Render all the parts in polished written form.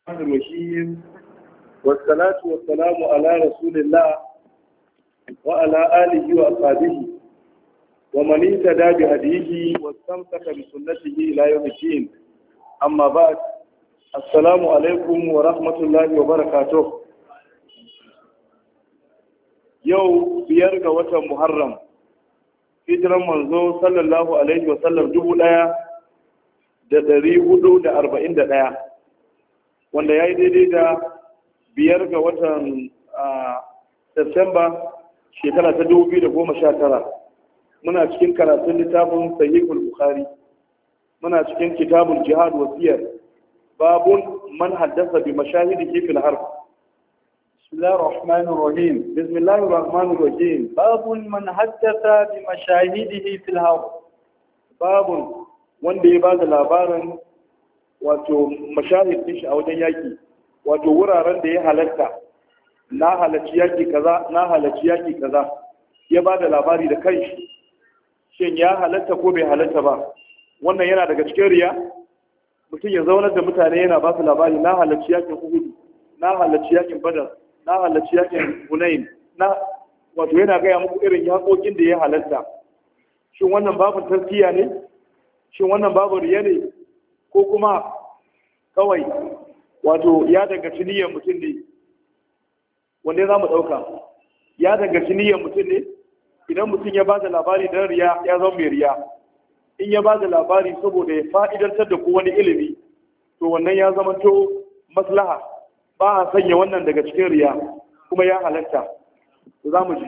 الرحمن الرحيم والصلاة والسلام على رسول الله وعلى آله وأصحابه ومن اهتدى بهديه واستمسك بسنته إلى يوم الدين. أما بعد، السلام عليكم ورحمة الله وبركاته. يوم بيرجى وتر محرم hijiran manzo sallallahu alaihi wasallam 1441 wanda ya yi daidai da 5 ga watan Septemba shekara ta 2019. Muna cikin karatun littafin Sahihul Bukhari, muna cikin kitabul jihad wasiyar babun man haddasa bi mashahidihi fil harb. بسم الله الرحمن الرحيم. بسم الله الرحمن الرحيم. باب من حدث بمشاهده في الحرب. باب wanda ya bada labarin wato mashahid din shi a wajen yaki, wato wuraren da ya halatta, na halarci yaki kaza, na halarci yaki kaza, ya bada labari da kanshi. Shin ya halatta ko bai halatta ba? Wannan yana daga cikin riya. Mutum ya zaunar da mutane yana ba su labari, na halarci yakin Uhud, na halarci yakin Badar, na halarci yakin Hunain, wato yana gaya muku irin yaƙoƙin da ya halatta. Shin wannan babu tazkiya ne? Shin wannan babu riya ne? Ko kuma kawai wato ya danganci niyyar mutum ne? Wanda za mu ɗauka ya danganci niyyar mutum ne? Idan mutum ya ba da labari don riya, ya zama mai riya. In ya ba da labari saboda ya fa'idantar da ku wani ilimi, to wannan ya zama to maslaha. Ba a sanya wannan daga cikin riya, kuma ya halatta. Za mu ji.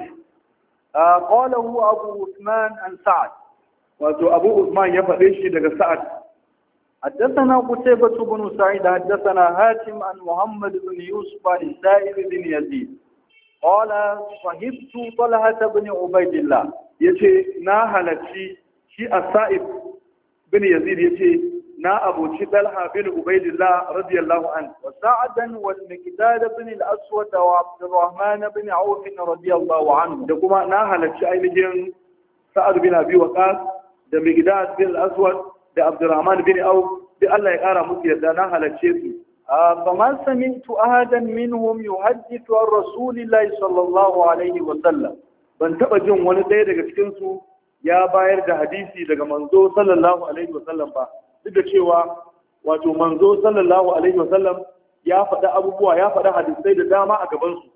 Qalahu Abu Usman an Sa'ad. Wato Abu Usman ya faɗe shi daga Sa'ad. حدثنا قتيبة بن سعيد حدثنا هاشم عن محمد بن يوسف عن السائب بن يزيد قال صحبت طلحة بن عبيد الله. يتي نا هلتي شي السائب بن يزيد يتي نا أبو طلحة بن عبيد الله رضي الله عنه وسعدا والمقداد بن الأسود وعبد الرحمن بن عوف رضي الله عنه. دكما نا هلتي أينجين سعد بن أبي وقاص da Migdad bin Aswad da Abdurrahman bin Auf, da Allah ya kara musu yadda na halarce su. فما سمعت أحدا منهم يحدث عن رسول الله صلى الله عليه وسلم. ban taba jin wani ɗaya daga cikin su ya bayar da hadisi daga manzo sallallahu alaihi wasallam ba, duk da cewa wato manzo sallallahu alaihi wasallam ya faɗa abubuwa, ya faɗa hadisai da dama a gaban su,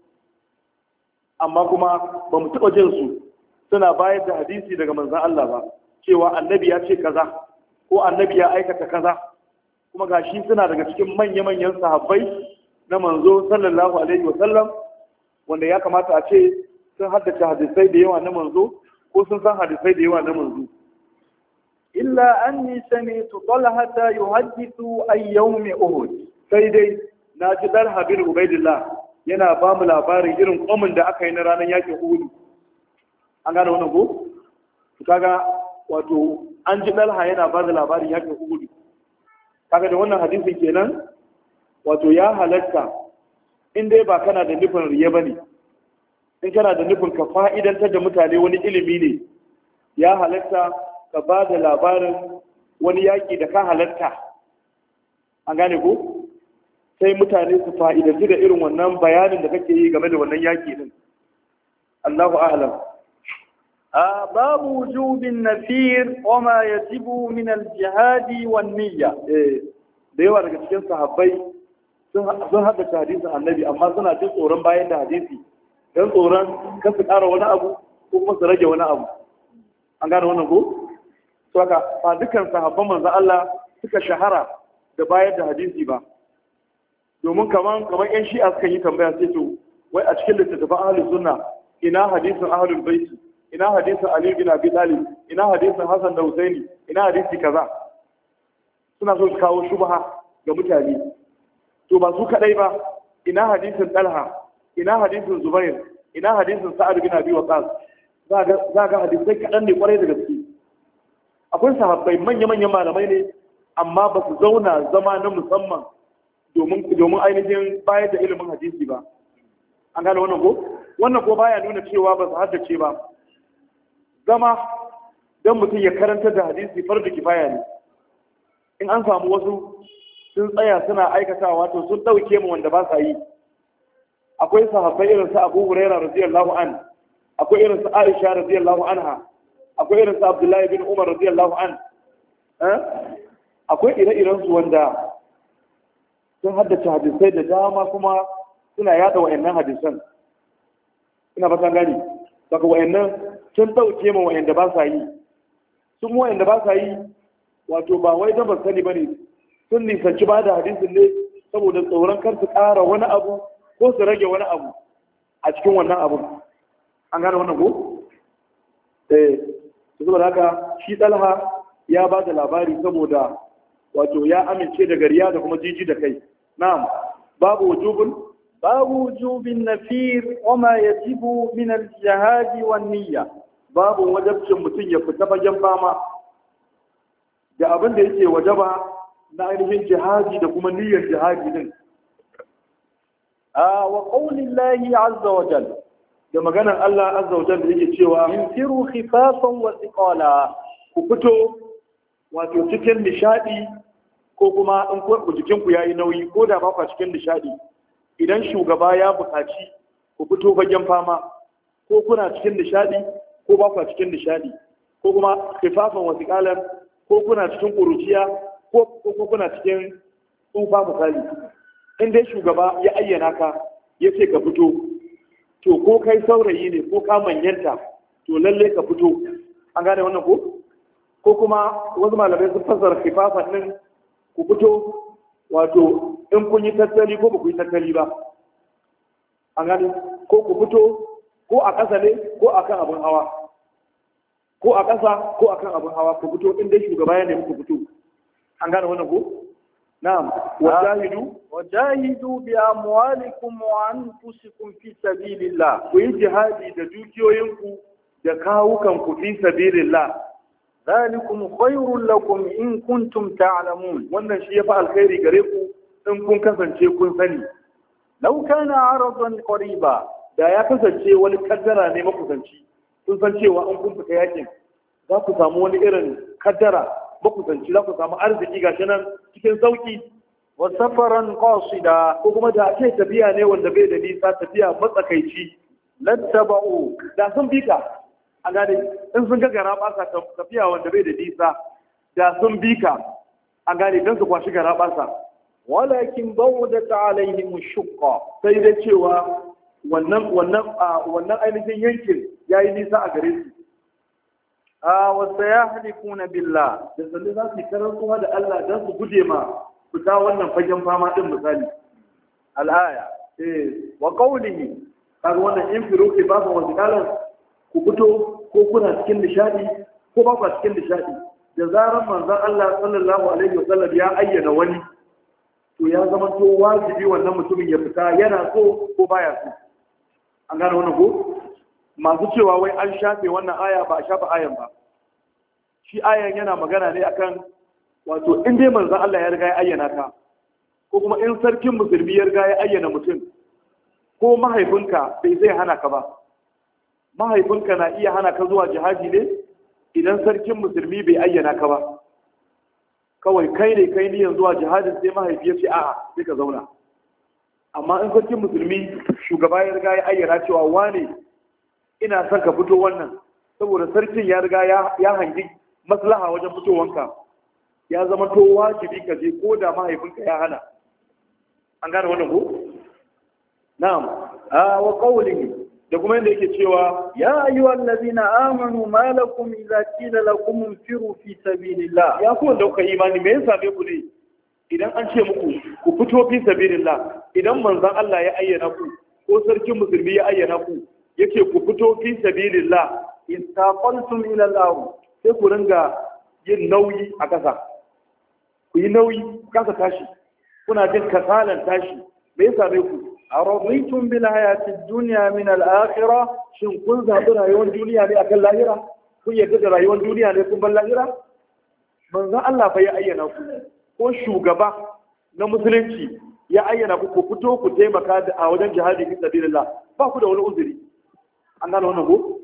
amma kuma ba mu taba jin su suna bayar da hadisi daga manzon Allah ba, cewa annabi ya ce kaza ko annabi ya aikata kaza. Kuma gashi suna daga cikin manya-manyan sahabbai na manzo sallallahu alaihi wasallam, wanda ya kamata a ce sun haddace hadisai da yawa na manzo ko sun san hadisai da yawa na manzo. Illa anni sami'tu Talha yuhaddithu an yawm Uhud. Sai dai na ji Talha bin Ubaidillah yana ba mu labarin irin kwamin da aka yi na ranar yakin Uhud. An gane wannan ko? Kaga wato an ji Talha yana ba da labarin yakin Uhud. Kaga da wannan hadisin kenan wato ya halatta, in dai ba kana da nufin riya bane, in kana da nufin ka fa'idantar da mutane wani ilimi ne, ya halatta ka ba da labarin wani yaki da ka halatta. An gane ko? Sai mutane su fa'idanci da irin wannan bayanin da kake yi game da wannan yaki din. Allahu a'lam. باب وجوب النفير وما يجب من الجهاد والنية. da yawa daga cikin sahabbai sun haddace hadisin annabi, amma suna jin tsoron bayan da hadisi don tsoron kan su ƙara wani abu ko kuma su rage wani abu. An gane wannan ko? To haka ba dukkan sahabban manzon Allah suka shahara da bayar da hadisi ba, domin kaman yan shi'a suka yi tambaya sai to wai a cikin littattafan ahlus sunna ina hadisin ahlul baiti, ina hadisin Ali bin Abi Talib, ina hadisin Hassan da Husaini, ina hadisi kaza. Suna so su kawo shubha ga mutane. To ba su kadai ba, ina hadisin Talha, ina hadisin Zubair, ina hadisin Sa'ad bin Abi Waqqas. Za ga hadisai kaɗan ne kwarai da gaske. Akwai sahabbai manya-manyan malamai ne, amma ba su zauna zama na musamman domin ainihin bayar da ilimin hadisi ba. An gane wannan ko? Wannan ko baya nuna cewa ba su haddace ba. Zama don mutum ya karanta da hadisi fardu kifaya ne. In an samu wasu sun tsaya suna aikatawa to sun ɗauke mu wanda ba sa yi. Akwai sahabbai irin su Abu Hurairah radiyallahu an, akwai irin su Aisha radiyallahu anha, akwai irin su Abdullahi bin Umar radiyallahu an. Akwai ire-iren su wanda sun haddace hadisai da dama kuma suna yada wa'annan hadisan. Ina ba san gani. Saka wa'annan sun ɗauke mu wa'anda ba sa yi. Sun wa'anda ba sa yi wato ba wai dan ba sani bane, sun nisanci ba da hadisin ne saboda tsoron kar su ƙara wani abu ko su rage wani abu a cikin wannan abu. An gane wannan ko? Saboda haka shi Talha ya ba da labari saboda wato ya amince da gariya da kuma jiji da kai. Na'am, babu wujubin nafir wa ma yajibu min al-jihad wan niyya. Babu wajibcin mutum ya fita fagen fama da abin da yake wajaba na ainihin jihadi da kuma niyyar jihadi din. Wa qaulillahi azza wa jalla, da maganar Allah azza wa jalla yake cewa infiru khifafan wa thiqala, ku fito wato cikin nishadi ko kuma in ku jikin ku yayi nauyi ko da ba ku cikin nishadi. Idan shugaba ya buƙaci ku fito fagen fama ko kuna cikin nishadi ko ba ku cikin nishadi, ko kuma khifafan wa thiqalan ko kuna cikin kuruciya ko kuna cikin tsufa misali. In dai shugaba ya ayyana ka ya ce ka fito, to ko kai saurayi ne ko ka manyanta, to lalle ka fito. An gane wannan ko? Ko kuma wasu malamai sun fassara khifafan din ku fito wato in kun yi tattali ko ba ku yi tattali ba. An gane ko ku fito ko a ƙasa ne ko a kan abin hawa, ko a ƙasa ko a kan abin hawa ku fito in dai shugaba ya nemi ku fito. An gane wannan ko? Na'am, wajahidu bi amwalikum wa anfusikum fi sabilillah. Ku yi jihadi da dukiyoyinku da kawukanku fi sabilillah. Zalikum khairul lakum in kuntum ta'lamun. Wannan shi yafi alkhairi gare ku in kun kasance kun sani. Law kana aradan qariba, da ya kasance wani kaddara ne makusanci. Kun san cewa in kun fita yakin za ku samu wani irin kaddara makusanci, za ku samu arziki gashi nan cikin sauki. Wa safaran qasida, ko kuma da ake tafiya ne wanda bai da nisa, tafiya matsakaici. Lattaba'u, da sun bi ka. A gane in sun ga gara basa tafiya wanda bai da nisa, da sun bi ka. A gane dan su kwashi gara basa. Walakin bawdat alaihim shuqqa, sai da cewa wannan ainihin yankin yayi nisa a gare su. Wasu ya halifuna billah, da sannu za su yi karantuwa da Allah don su guje ma fita wannan fagen fama ɗin misali. Al'aya, wa qawlihi, kaga wannan in firo ke ba su wasu kalan ku fito ko kuna cikin nishadi ko ba ku cikin nishadi. Da zarar manzon Allah sallallahu alaihi wasallam ya ayyana wani, to ya zama to wajibi wannan mutumin ya fita yana so ko baya so. An gane wannan ko? Masu cewa wai an shafe wannan aya ba a shafa ayan ba. Shi ayan yana magana ne akan wato in dai manzon Allah ya riga ya ayyana ka, ko kuma in sarkin musulmi ya riga ya ayyana mutum, ko mahaifinka bai zai hana ka ba. Mahaifinka na iya hana ka zuwa jihadi ne idan sarkin musulmi bai ayyana ka ba. Kawai kai ne niyan zuwa jihadin sai mahaifi ya ce a'a sai ka zauna. Amma in sarkin musulmi shugaba ya riga ya ayyana cewa wane ina son ka fito wannan, saboda sarkin ya riga ya hangi maslaha wajen fitowanka, ya zama to wajibi ka je ko da mahaifinka ya hana. An gane wannan ko? Na'am. Wa qawlihi, da kuma yadda yake cewa ya ayyuhal ladina amanu ma lakum idza qila lakum infiru fi sabilillah. Ya ku wanda kuka imani me yasa me ku ne idan an ce muku ku fito fi sabilillah, idan manzon Allah ya ayyana ku ko sarkin musulmi ya ayyana ku yake ku fito fi sabilillah, istaqaltum ila al-ard, sai ku ringa yin nauyi a ƙasa. Ku yi nauyi kasa tashi, kuna jin kasalan tashi. Me yasa bai ku? Araditum bil hayati dunya min al-akhirah, shin kun zabi rayuwar duniya ne akan lahira? Kun yarda da rayuwar duniya ne kun bar lahira? Manzon Allah fa ya ayyana ku, ko shugaba na musulunci ya ayyana ku fito ku taimaka a wajen jihadi fi sabilillah, ba ku da wani uzuri. An gano wannan ko?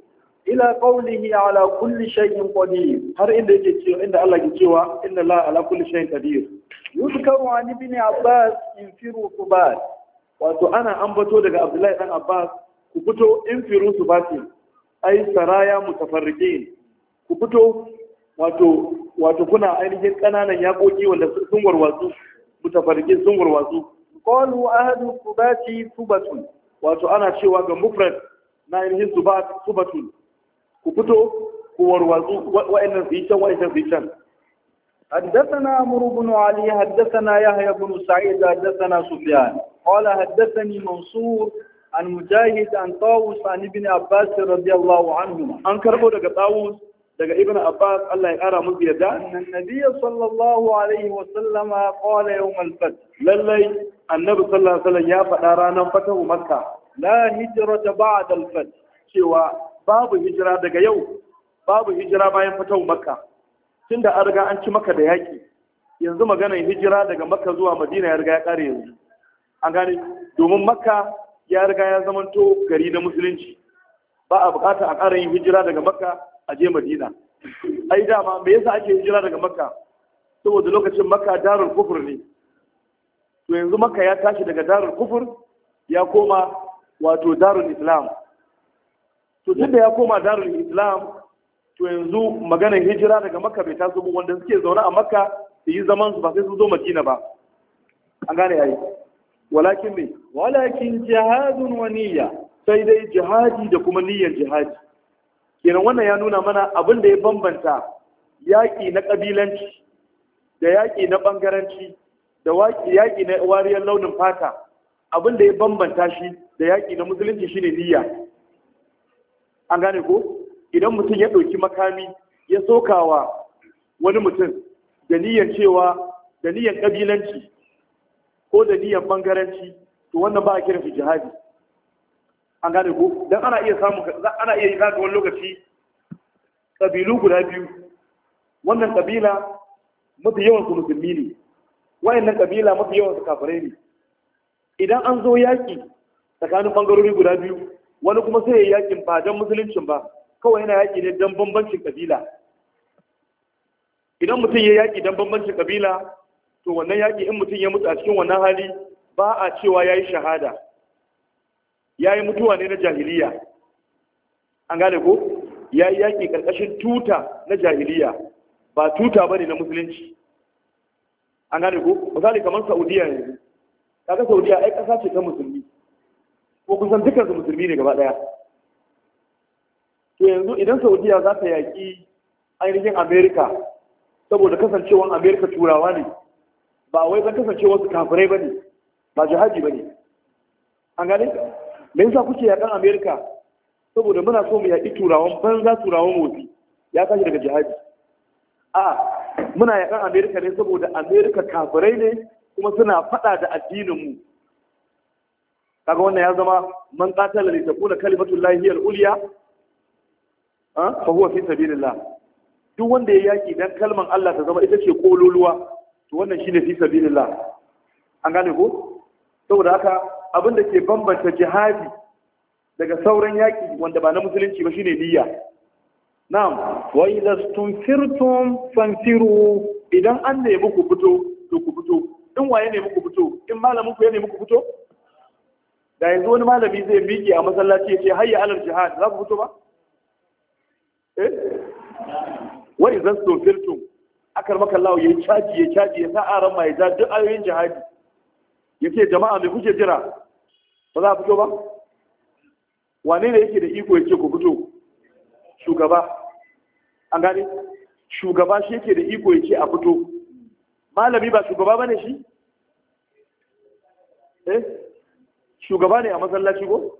إلى قوله على كل شيء قدير. har inda Allah ke cewa inna Allah ala kulli shay'in qadir. يذكر عن ابن عباس انفروا ثبات. wato ana ambato daga Abdullahi dan Abbas ku fito infiru subati ai saraya mutafarriqin ku fito wato kuna ainihin kananan yakoki wanda sun warwatsu mutafarriqin sun warwatsu. qalu ahadu thubati thubatun. wato ana cewa ga mufrad na ainihin subatun ku fito ku warwatsu wa'annan su yi can wa'annan su yi can. حدثنا عمرو بن علي حدثنا يحيى بن سعيد حدثنا سفيان قال حدثني منصور عن مجاهد عن طاووس عن ابن عباس رضي الله عنهما. an karbo daga طاووس daga ibn Abbas Allah ya kara musu yadda annabi sallallahu alaihi wa sallama qala yawm al-fath. lallai annabi sallallahu alaihi wasallam ya faɗa ranar fatahu makka la hijrata ba'da al-fath. cewa babu hijira daga yau, babu hijira bayan fatahu makka. Tunda an riga an ci maka da yaƙi, yanzu maganar hijira daga makka zuwa madina ya riga ya ƙare yanzu. An gane, domin makka ya riga ya zamanto gari na musulunci, ba a buƙatar a ƙara yin hijira daga makka a je madina. Ai dama me yasa ake hijira daga makka? Saboda lokacin makka darul kufur ne. To yanzu makka ya tashi daga darul kufur ya koma wato darul islam. To tunda ya koma darul islam, to yanzu maganar hijira daga makka bai taso ba, wanda suke zaune a makka su yi zaman su ba sai su zo madina ba. An gane yayi. walakin jihadun wa niyya. Sai dai jihadi da kuma niyyar jihadi. Kenan wannan ya nuna mana abin da ya bambanta yaƙi na ƙabilanci da yaƙi na ɓangaranci da yaƙi na wariyar launin fata, abin da ya bambanta shi da yaƙi na musulunci shine niyya. An gane ko? Idan mutum ya ɗauki makami ya sokawa wani mutum da niyyar cewa da niyyar ƙabilanci ko da niyyar ɓangaranci, to wannan ba a kiran shi jihadi. An gane ko? Dan ana iya yi kaga wani lokaci ƙabilu guda biyu, wannan ƙabila mafi yawan su musulmi ne, wayannan ƙabila mafi yawan su kafirai ne. Idan an zo yaƙi tsakanin ɓangarori guda biyu, wani kuma sai ya yaƙin ba don musuluncin ba, kawai yana yaƙi ne don bambancin ƙabila. Idan mutum ya yaƙi don bambancin ƙabila, to wannan yaƙi in mutum ya mutu a cikin wannan hali ba a cewa ya yi shahada, ya yi mutuwa ne na jahiliya. An gane ko? Ya yi yaƙi ƙarƙashin tuta na jahiliya, ba tuta ba ne na musulunci. An gane ko? Misali kamar Saudiya yanzu, kaga Saudiya ai ƙasa ce ta musulmi, ko kusan dukkan su musulmi ne gaba ɗaya. To yanzu idan Saudiya za ta yaƙi ainihin Amerika, saboda kasancewar Amerika turawa ne, ba wai zan kasancewar su kafirai ba ne, ba jihadi ba ne. An gane? Me yasa kuke yaƙan Amerika? Saboda muna so mu yaƙi turawan banza, turawan motsi, ya tashi daga jihadi. A muna yaƙan Amerika ne saboda Amerika kafirai ne kuma suna faɗa da addininmu. Kaga wannan ya zama man qatala li takuna kalimatullahi hiya al-ulya fa huwa fi sabilillah. Duk wanda ya yaki dan kalman Allah ta zama ita ce kololuwa, to wannan shine fi sabilillah. An gane ko? Saboda haka abin da ke bambanta jihadi daga sauran yaki wanda ba na musulunci ba shine niyya. Na'am, wa idza stunfirtum fanfiru. Idan an nemi ku fito, to ku fito. In waye ne muku fito? In malamin ku ya nemi ku fito? Da yanzu wani malami zai miƙe a masallaci ya ce hayya alal jihad, za ku fito ba? Wa idza stunfirtum, akar maka Allah ya caji ya sa aran mai ja duk ayoyin jihadi. Yace jama'a me kuke jira? Ba za a fito ba? Wane ne yake da iko yake ku fito? Shugaba. An gane? Shugaba shi yake da iko yake a fito. Malami ba shugaba bane shi? Shugaba ne a masallaci ko?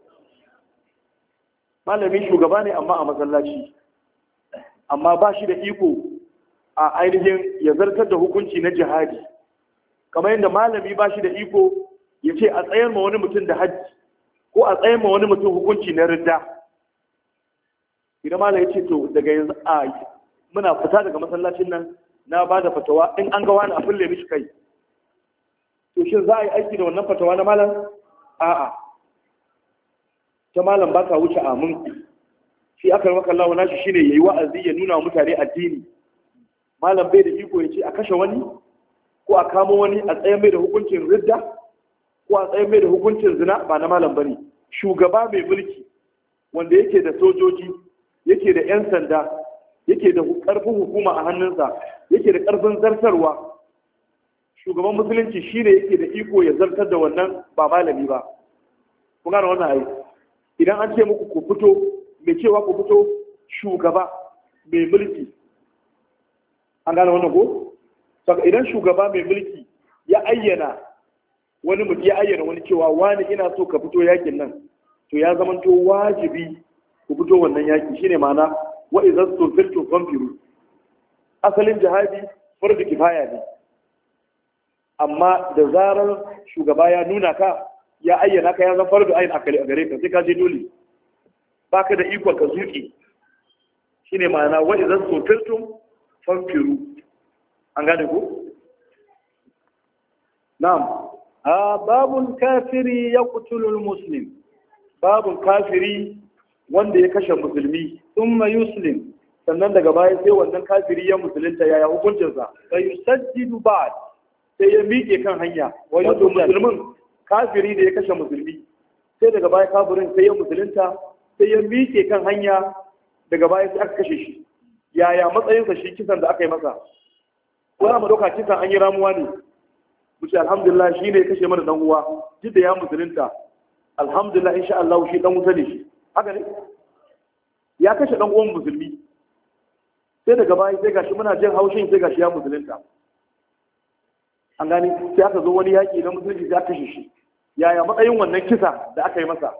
Malami shugaba ne amma a masallaci. Amma ba shi da iko a ainihin ya zartar da hukunci na jihadi. Kamar yadda malami ba shi da iko ya ce a tsayar ma wani mutum da hajji ko a tsayar ma wani mutum hukunci na ridda. Idan malam ya ce to daga yanzu muna fita daga masallacin nan na ba da fatawa in an ga wani a fulle mishi kai. To shin za a yi aiki da wannan fatawa na malam? A'a. Ta malam ba ka wuce amin. shi aka maka Allah nashi shine yayi wa'azi ya nuna wa mutane addini. Malam bai da iko ya ce a kashe wani ko a kamo wani a tsaye mai da hukuncin ridda ko a tsaye mai da hukuncin zina, ba na malam bane. Shugaba mai mulki wanda yake da sojoji, yake da 'yan sanda, yake da ƙarfin hukuma a hannunsa, yake da ƙarfin zartarwa, shugaban musulunci shine yake da iko ya zartar da wannan, ba malami ba. Kun gane wannan ai? Idan an ce muku ku fito, mai cewa ku fito shugaba mai mulki, an gane wannan ko? Saka idan shugaba mai mulki ya ayyana wani mutum, ya ayyana wani cewa wani ina so ka fito yakin nan, to ya zamanto wajibi ku fito wannan yaki. Shine ma'ana wa idza sulfiltu fanfiru. Asalin jihadi fardu kifaya ne, amma da zarar shugaba ya nuna ka, ya ayyana ka, ya zama fardu ayin akali a gare ka, sai ka je dole, baka da ikon ka zuki. Shine ma'ana wa idza sulfiltu fanfiru. An gane ko? Na'am. babul kafiri yaqtulul muslim. Babun kafiri wanda ya kashe musulmi, thumma yuslim, sannan daga baya sai wannan kafiri ya musulunta, yaya hukuncinsa? fa yusajjidu ba'd, sai ya miƙe kan hanya. Wato musulmin, kafiri da ya kashe musulmi, sai daga baya kafirin sai ya musulunta, sai ya miƙe kan hanya, daga baya sai aka kashe shi. Yaya matsayinsa shi kisan da aka yi masa? Ko za mu ɗauka kisan an yi ramuwa ne? Mu ce alhamdulillah shi ne ya kashe mana dan uwa, duk da ya musulunta, alhamdulillah insha Allah shi dan wuta ne shi. Haka ne? Ya kashe dan uwan musulmi, sai daga baya sai gashi muna jin haushin, sai gashi ya musulunta. An gani, sai aka zo wani yaƙi na musulunci sai aka kashe shi. Yaya matsayin wannan kisa da aka yi masa?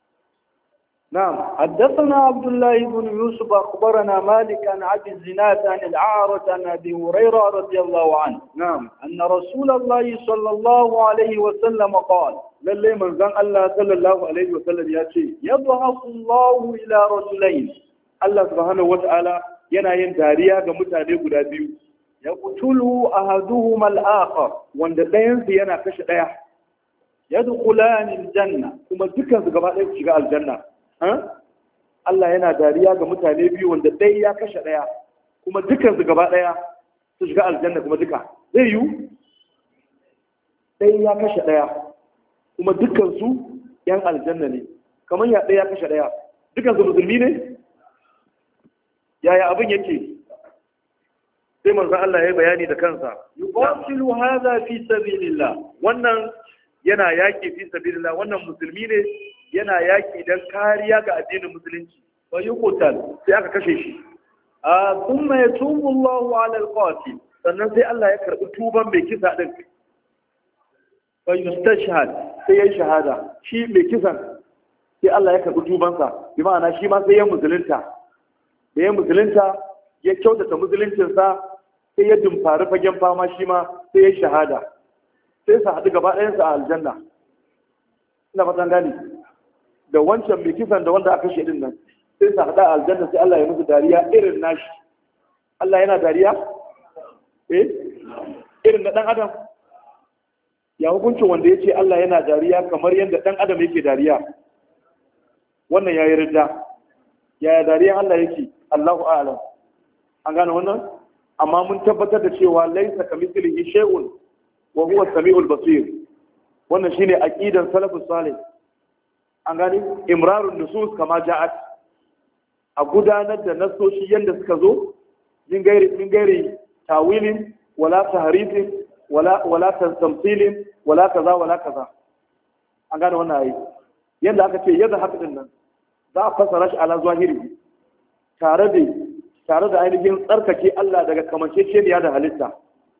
نعم. حدثنا عبد الله بن يوسف أخبرنا مالك عن أبي الزناد عن الأعرج عن أبي هريرة رضي الله عنه. نعم. أن رسول الله صلى الله عليه وسلم قال: للي من زن الله صلى الله عليه وسلم يأتي يضحك الله إلى رجلين. الله سبحانه وتعالى ينعين داريا كمتاني قدابيو يقتل أحدهما الآخر، وان دين سينا كش ديا يدخلان الجنة، كما ذكر زكبات شجاع الجنة. Allah yana dariya ga mutane biyu wanda ɗaya ya kashe ɗaya, kuma dukkan su gaba ɗaya su shiga aljanna, kuma duka zai yiwu. Ɗaya ya kashe ɗaya kuma dukkan su yan aljanna ne, kamar ya ɗaya ya kashe ɗaya, dukkan su musulmi ne. Yaya abin yake? Sai manzon Allah ya yi bayani da kansa. Yuqatilu hadha fi sabilillah. Wannan yana yaki fi sabilillah, wannan musulmi ne yana yaki don kariya ga addinin musulunci. Wa yuqtal, sai aka kashe shi. Thumma yatubu Allahu ala al-qatil, sannan sai Allah ya karbi tuban mai kisa din. Fa yustashhad, sai ya shahada. Shi mai kisan sai Allah ya karbi tubansa, bi ma'ana shi ma sai ya musulunta. Da ya musulunta ya kyautata musuluncinsa, sai ya dumfari fagen fama, shi ma sai ya shahada. Sai su haɗu gaba ɗayansa a aljanna. Ina fatan gani. Da wancan mai kisan da wanda aka kashe din nan, sai su haɗa aljanna, sai Allah ya musu dariya irin nashi. Allah yana dariya? Irin na ɗan adam? Ya hukuncin wanda ya ce Allah yana dariya kamar yadda ɗan adam yake dariya? Wannan ya yi ridda. Yaya dariyan Allah yake? Allahu a'lam. An gane wannan? Amma mun tabbatar da cewa laisa kamithlihi shay'un wa huwa as-sami'ul basir. Wannan shine aqidan salafus salih. An gani imrarun nusus kama ja'at, a gudanar da nasoshi yadda suka zo, min gairi tawilin wala tahrifin wala tamthilin wala kaza wala kaza. An gane wannan ayi yadda aka ce yadda haka din nan za a fasara shi ala zahiri, tare da ainihin tsarkake Allah daga kamanceceniya da halitta.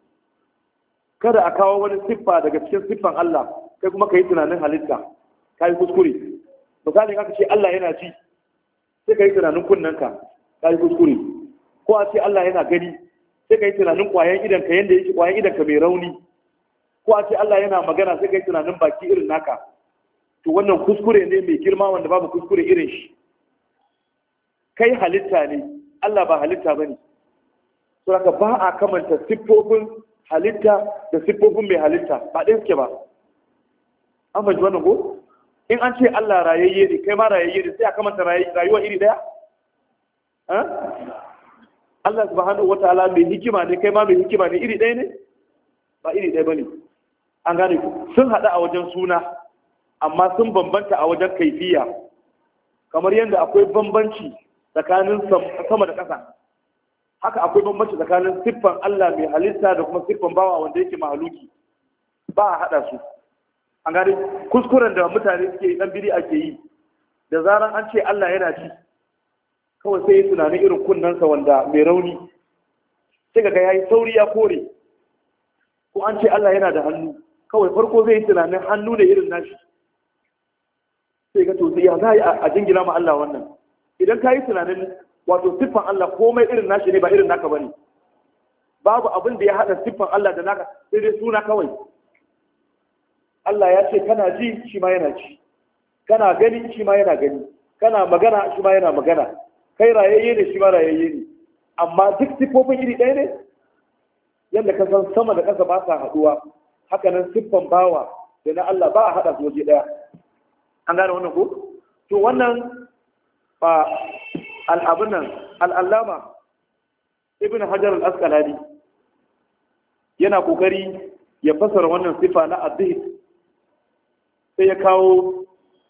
Kada a kawo wani siffa daga cikin siffan Allah kai kuma ka yi tunanin halitta, ka yi kuskure. Misali aka ce Allah yana ji, sai ka yi tunanin kunnanka, ka yi kuskure. Ko a ce Allah yana gani, sai ka yi tunanin ƙwayan idanka yadda yake ƙwayan idanka mai rauni. Ko a ce Allah yana magana, sai ka yi tunanin baki irin naka. To wannan kuskure ne mai girma wanda babu kuskure irin shi. Kai halitta ne, Allah ba halitta ba ne. Saboda ba a kamanta siffofin halitta da siffofin mai halitta, ba ɗaya suke ba. An fahimci wannan ko? In an ce Allah rayayye ne, kai ma rayayye ne, sai a kamanta rayuwa iri daya? Allah subhanahu wataala mai hikima ne, kai ma mai hikima ne, iri ɗaya ne ba iri ɗaya bane. An gane ku, sun haɗu a wajen suna amma sun bambanta a wajen kaifiya, kamar yadda akwai bambanci tsakanin sama da ƙasa, haka akwai bambanci tsakanin siffan Allah mai halitta da kuma siffan bawa wanda yake mahaluki, ba a haɗa su. An gane kuskuren da mutane suke yi, ɗan biri ake yi, da zaran an ce Allah yana ji kawai sai yi tunanin irin kunnensa wanda mai rauni, sai ga ya yi sauri ya kore. Ko an ce Allah yana da hannu, kawai farko zai yi tunanin hannu ne irin nashi, sai ga to ya za a jingina ma Allah wannan. Idan ka yi tunanin wato siffan Allah komai irin nashi ne ba irin naka bane, babu abin da ya haɗa siffan Allah da naka sai dai suna kawai. Allah ya ce kana ji shi ma yana ji, kana gani shi ma yana gani, kana magana shi ma yana magana, kai rayayye ne shi ma rayayye ne, amma duk siffofin iri ɗaya ne. Yadda ka san sama da ƙasa ba sa haɗuwa, haka nan siffan bawa da na Allah ba a haɗa su waje ɗaya. An gane wannan ko? To wannan ba al'abun nan al'allama Ibn Hajar al-Asqalani yana kokari ya fasara wannan sifa na addih, sai ya kawo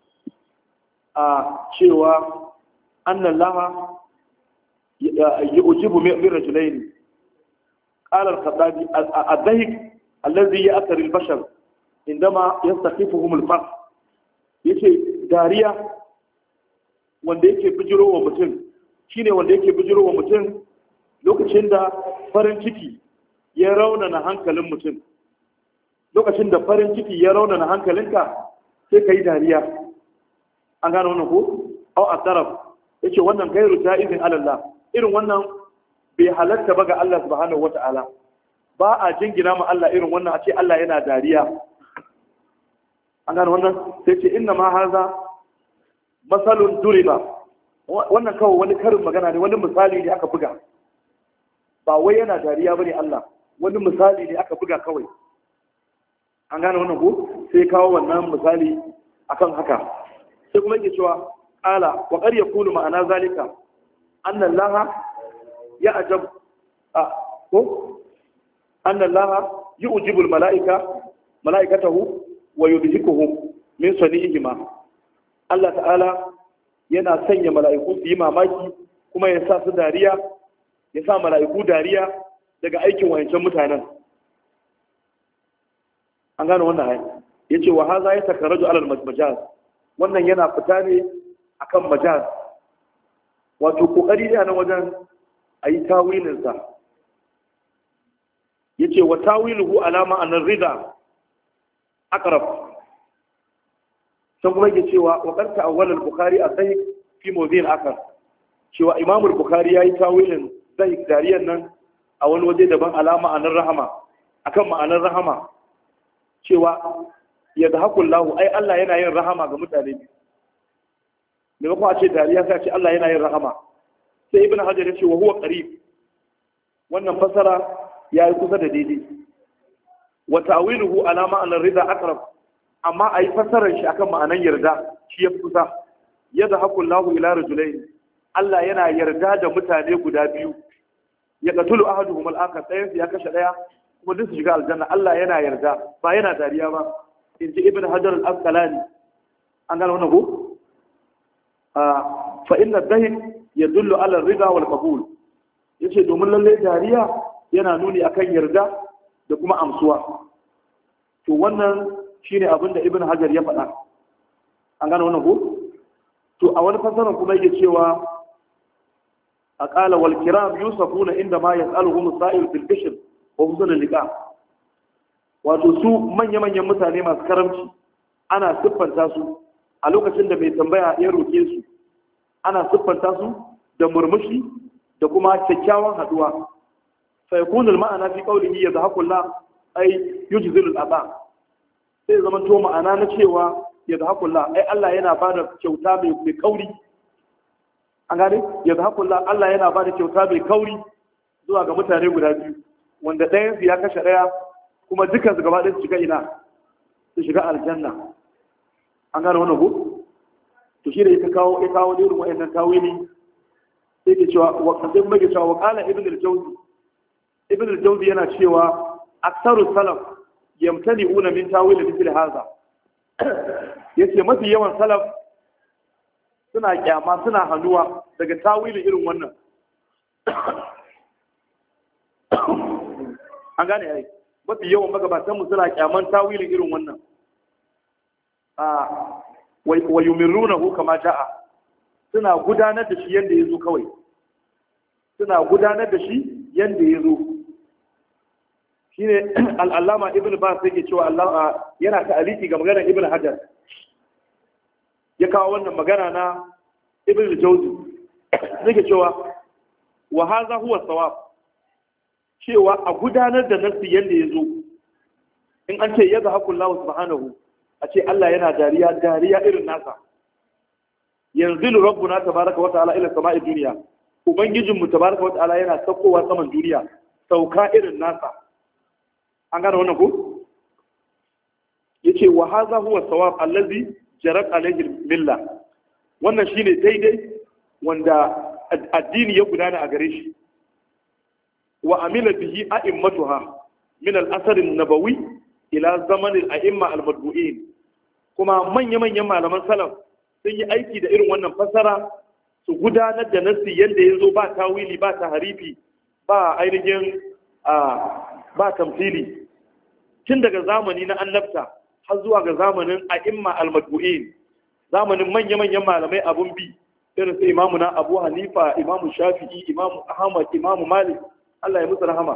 a cewa annan laha ya ujibu min rajulaini. قال الخطابي الضحك الذي يأثر البشر عندما يستخفهم الفرح. yace dariya wanda yake bijiro wa mutum shine wanda yake bijiro wa mutum lokacin da farin ciki ya raunana hankalin mutum. Lokacin da farin ciki ya raunana hankalinka sai kai dariya. An gano wannan ko? Au ataraf yace wannan gairu jaizin alallah, irin wannan bai halatta ba ga Allah subhanahu wata'ala. Ba a jingina ma Allah irin wannan, a ce Allah yana dariya. An gano wannan sai ce inna ma haza masalun duriba, wannan kawai wani karin magana ne, wani misali ne aka buga, ba wai yana dariya bane Allah, wani misali ne aka buga kawai. An gano wannan ko sai kawo wannan misali akan haka. Sai kuma yake cewa qala wa qad yakunu ma'ana zalika anna Allah ya ajab ko anna Allah yu'jibu malaikatahu wa yudhikuhum min sani'ihima. Allah ta'ala yana sanya mala'iku su yi mamaki kuma ya sa su dariya, ya sa mala'iku dariya daga aikin wayancan mutanen. An gano wannan hayi yace wa haza ya takarraju alal majaz, wannan yana fita ne akan majaz, wato kokari ne a nan wajen a yi tawilinsa. Ya ce wa tawiluhu alama a nan rida akarab. Can kuma yake cewa wa ƙarta awwalar Bukhari a zahik fi mozin akar, cewa imamul Bukhari ya yi tawilin zahik dariyar nan a wani waje daban alama a nan rahama, akan ma'anar rahama, cewa yadda hakun lahu ai Allah yana yin rahama ga mutane. Maimakon a ce dariya sai a ce Allah yana yin rahama. Sai Ibn Hajar ya ce wa huwa qarib, wannan fasara ya yi kusa da daidai. Wa ta'wiluhu ala ma'anar rida aqrab, amma ayi fasarar shi akan ma'anan yarda shi ya kusa. Yadda hakun lahu ila rajulain, Allah yana yarda da mutane guda biyu. Ya qatulu ahaduhum al-akhar, ɗayan ya kashe ɗaya kuma duk su shiga aljanna. Allah yana yarda, ba yana dariya ba. In ji Ibn Hajar al-Asqalani. An gane wannan ko? Fa inna dhahik yadullu ala rida wal qabul, yace domin lalle dariya yana nuni akan yarda da kuma amsuwa. To wannan shine abinda Ibn Hajar ya faɗa. An gane wannan ko? To a wani fasaran kuma yake cewa aqala wal kiram yusafuna inda ma yas'aluhum sa'il bil bishr wa husn al liqa. Wato su manya-manyan mutane masu karamci ana siffanta su a lokacin da mai tambaya ya roke su, ana siffanta su da murmushi da kuma kyakkyawan haduwa. Fa yakunu al ma'ana fi qawlihi yadhaku Allah ay yujzilu al aba, sai zaman to ma'ana na cewa yadhaku Allah ai Allah yana bada kyauta mai kauri. An gane yadhaku Allah yana bada kyauta mai kauri zuwa ga mutane guda biyu, wanda ɗayan su ya kashe ɗaya kuma dukkan su gaba ɗaya su shiga ina, su shiga aljanna. An gane wannan ko? To shi da ya kawo irin wa'annan tawili sai ke cewa sai kuma ke cewa wa qala ibn al-jawzi yana cewa aktsaru salaf yamtani'una min tawil mithl hadha yace mafi yawan salaf suna kyama suna hannuwa daga tawili irin wannan. An gane yayi mafi yawan magabatan mu suna kyaman tawilin irin wannan. Wa yumirunahu kama ja'a, suna gudanar da shi yanda yazo kawai, suna gudanar da shi yanda yazo. Shine al-allama ibn Bas yake cewa Allah yana ta'aliki ga maganar ibn Hajar, ya kawo wannan magana na ibn al-Jawzi yake cewa wa hadha huwa sawab, cewa a gudanar da nafsi yanda yazo. In an ce yadda hakullahu subhanahu, a ce Allah yana dariya irin nasa. Yanzilu rabbuna tabaraka wa ta'ala ila sama'i dunya, ubangijinmu tabaraka wa ta'ala yana saukowa saman duniya sauka irin nasa. An gane wannan ko? Yace wa hadha huwa sawab allazi jarat alayhi billah, wannan shine daidai wanda addini ya gudana a gare shi. Wa amila bihi a'immatuha min al-asr an-nabawi ila zaman al-a'imma al-madbu'in, kuma manya-manyan malaman salaf sun yi aiki da irin wannan fasara, su gudanar da nasi yadda ya zo, ba tawili ba taharifi ba ainihin ba tamthili, tun daga zamani na annabta har zuwa ga zamanin a'imma al-madbu'in, zamanin manya-manyan malamai abun bi irin su imamu na Abu Hanifa, imamu Shafi'i, imamu Ahmad, imamu Malik, Allah ya musu rahama.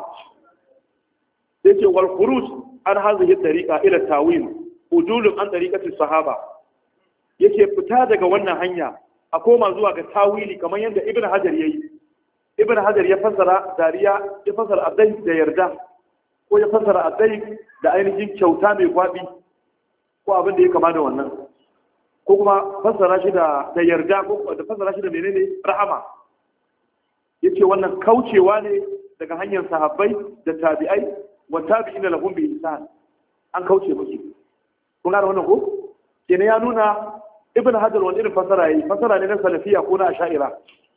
Sai ce wal khuruj an hadhihi tariqa ila tawil udulun an tariqati sahaba, yake fita daga wannan hanya a koma zuwa ga tawili kamar yadda Ibn Hajar yayi. Ibn Hajar ya fassara dariya, ya fassara adai da yarda, ko ya fassara adai da ainihin kyauta mai gwabi ko abin da ya kama da wannan, ko kuma fassara shi da yarda, ko da fassara shi da menene rahama. Yace wannan kaucewa ne daga hanyar sahabbai da tabi'ai wa tabi'ina lahum bi ihsan, an kauce musu. Kun ga wannan ko? Kenan ya nuna Ibn Hajar wani irin fasara yayi, fasara ne na salafiya ko na asha'ira.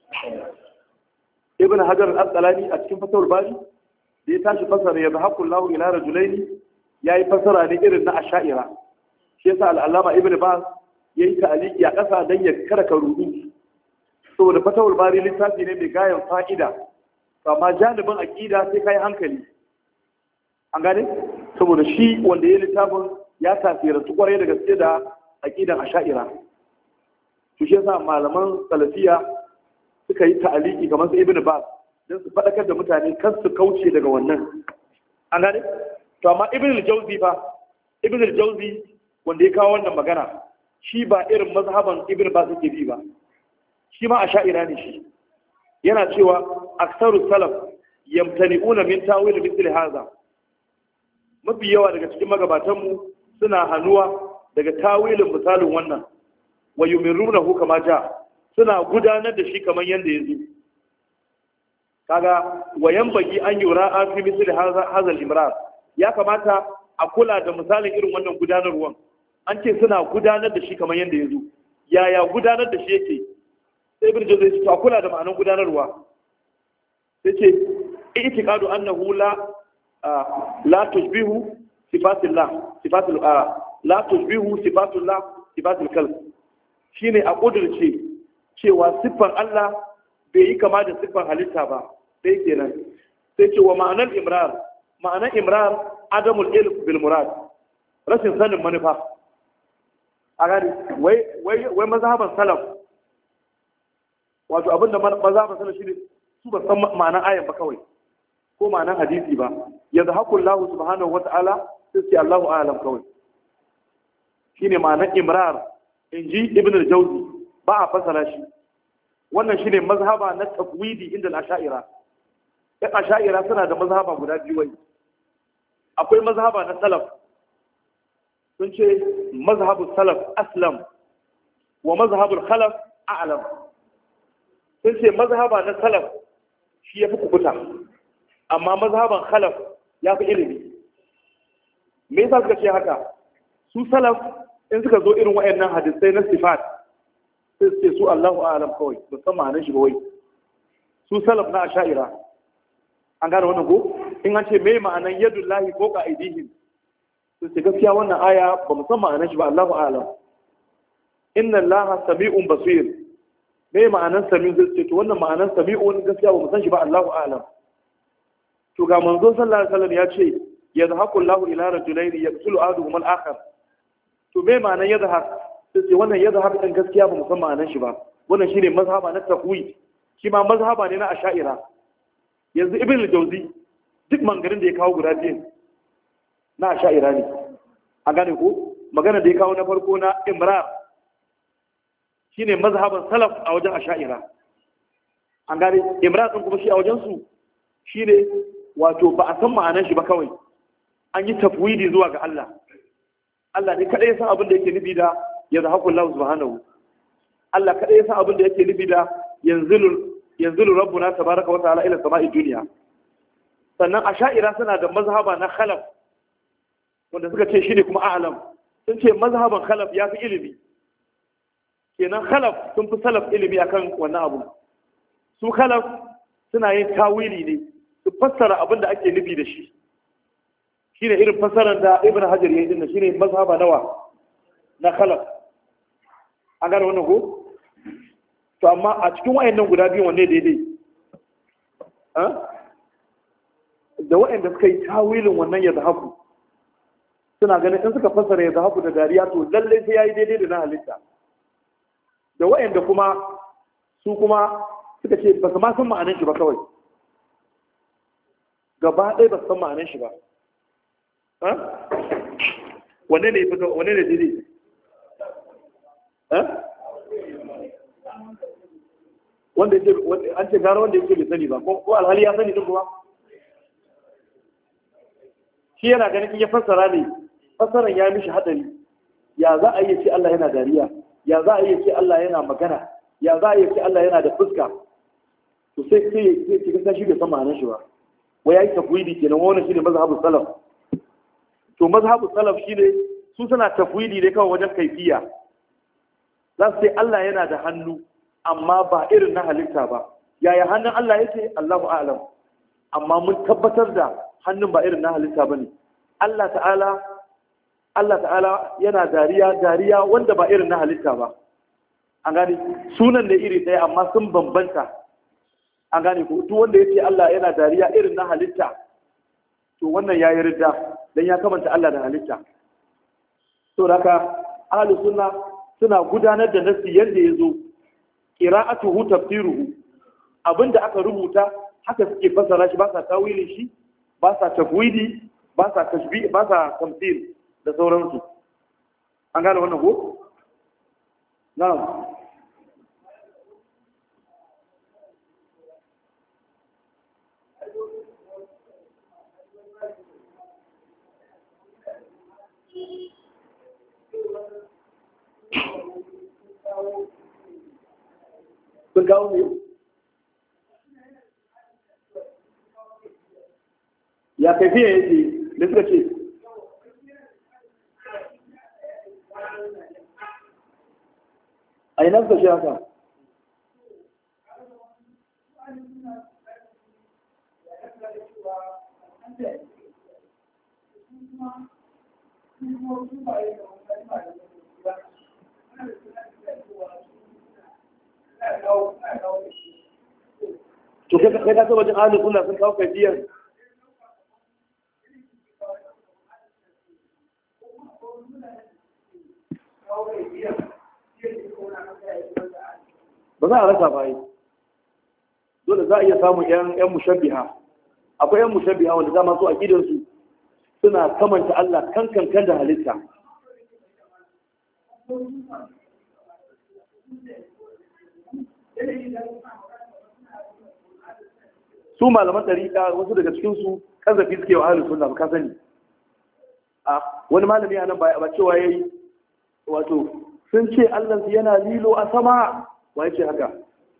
Ibn Hajar al-Asqalani a cikin Fathul Bari da ya tashi fasara ya bahaqu Allahu ila rajulaini, yayi fasara ne irin na asha'ira. Shi yasa al-Allama Ibn Baz yayi ta'aliki a ƙasa dan ya karaka rudu. Saboda Fathul Bari littafi ne mai gayan fa'ida, amma janibin aqida sai kai hankali. An gane? Saboda shi wanda ya littafin ya tasirantu kwarai da gaske da aqidan asha'ira. To shi yasa malaman salafiya suka yi ta'aliki kamar su Ibn Baz don su faɗakar da mutane kan su kauce daga wannan. An gane? To amma Ibn al-Jawzi wanda ya kawo wannan magana, shi ba irin mazhaban Ibn Baz yake bi ba. Shi ma asha'ira ne shi. Yana cewa aksaru salaf yamtani'una min tawil mithl hadha, mafi yawa daga cikin magabatanmu suna hannuwa daga tawilin misalin wannan. Wa yumirunahu kama ja, suna gudanar da shi kamar yanda yazo. Kaga wayan baki an yura an fi misali hazal imrar, ya kamata a kula da misalin irin wannan gudanarwan. An ce suna gudanar da shi kamar yanda yazo, yaya gudanar da shi yake? Sai Ibn Jawzi ya ce a kula da ma'anar gudanarwa. Sai ce i'tiqadu annahu la tushbihu sifatul kalb, shine a kudirce cewa siffar Allah bai yi kama da siffar halitta ba. Sai kenan sai ce wa ma'anar imrar adamul ilm bil murad, rashin sanin manufa. A gani wai mazhaban salaf, wato abinda mazhaban salaf shine su ba san ma'anar ayan ba kawai, ko ma'anar hadisi ba. Yanzu hakullahu subhanahu wata'ala sai Allahu a'lam kawai, shine ma'anar imrar inji Ibn al-Jawzi, ba a fasara shi. Wannan shine mazhaba na tafwidi inda al-asha'ira. Yan asha'ira suna da mazhaba guda biyu wai. Akwai mazhaba na salaf, sun ce mazhabu salaf aslam wa mazhabul khalaf a'lam. Sun ce mazhaba na salaf shi yafi kubuta, amma mazhaban khalaf ya fi ilimi. Me yasa suka ce haka? Su salaf in suka zo irin wayannan hadisai na sifat sai su ce su Allahu a'lam kawai, ba san ma'anar shi ba wai. su salaf na asha'ira an gane wannan ko in an ce me ma'anan yadullahi ko ka aidihim to sai gaskiya wannan aya ba mu san ma'anar shi ba Allahu a'lam inna Allaha sami'un basir me ma'anan sami'un zai ce to wannan ma'anan sami'un gaskiya ba mu san shi ba Allahu a'lam to ga manzo sallallahu alaihi wasallam ya ce yadhaku Allahu ila rajulayn yaqtulu ahaduhum al-akhar to me ma'anan yadhak sai ce wannan yadhak din gaskiya ba mu san ma'anar shi ba wannan shine mazhaba na taqwi shi ma mazhaba ne na asha'ira yanzu ibn al-jawzi duk mangarin da ya kawo guda biyu na asha'ira ne a gane ko magana da ya kawo na farko na imrar shine mazhaban salaf a wajen asha'ira an gane imrar din kuma shi a wajen su shine wato ba a san ma'anar shi ba kawai an yi tafwidi zuwa ga Allah Allah ne kada ya san abin da yake nufi da yazhaku Allah subhanahu Allah kada ya san abin da yake nufi da yanzilu rabbuna tabaraka wa ta'ala ila sama'i dunya sannan asha'ira suna da mazhaba na khalaf wanda suka ce shine kuma a'lam sun ce mazhaban khalaf ya fi ilimi kenan khalaf sun fi salaf ilimi akan wannan abu su khalaf suna yin tawili ne su fassara abin da ake nufi da shi shine irin fassarar da ibn hajar ya yi din shine mazhaba nawa na khalaf an gane wannan ko to amma a cikin wayannan guda biyu wanne daidai da wayanda suka yi tawilin wannan ya zahaku suna ganin in suka fassara ya zahaku da dariya to lalle sai yayi daidai da na halitta da wayanda kuma su kuma suka ce ba su ma san ma'anar shi ba kawai gaba ɗaya ba su san ma'anar shi ba wanne ne fito wanne ne daidai wanda yake an ce gara wanda yake bai sani ba ko alhali ya sani din kuma shi yana ganin in ya fassara ne fassaran ya mishi hadari ya za a yi ce Allah yana dariya ya za a yi ce Allah yana magana ya za a yi ce Allah yana da fuska to sai ce gaskiya shi bai san ma'anar shi ba wai yayi tafwidi kenan wannan shine mazhabu salaf to mazhabu salaf shine su suna tafwidi ne kawai wajen kaifiya za su ce Allah yana da hannu amma ba irin na halitta ba yaya hannun Allah yake Allahu a'lam amma mun tabbatar da hannun ba irin na halitta bane Allah ta'ala yana dariya wanda ba irin na halitta ba an gane sunan da iri ɗaya amma sun bambanta an gane ko duk wanda yake Allah yana dariya irin na halitta to wannan yayi ridda dan ya kamanta Allah da halitta to haka ahlus sunna suna gudanar da nasi yadda yazo qira'atuhu tafsiruhu abinda aka rubuta haka suke fassara shi ba sa tawilin shi ba sa tafwidi ba sa tashbih ba sa tamthil da sauransu an gane wannan ko na'am sun kawo ne ya tafiya yake da suka ce a yi nan shi haka to kai ka saba jin ahlus sunna sun kawo kaifiyar ba za a rasa ba yi dole za a iya samun yan mushabbiha akwai yan mushabbiha wanda za masu aqidansu suna kamanta Allah kan da halitta su malaman tariqa wasu daga cikinsu kazafi suke wa ahlus sunna ba ka sani a wani malami a nan ba cewa yayi wato sun ce Allah yana lilo a sama wa yace haka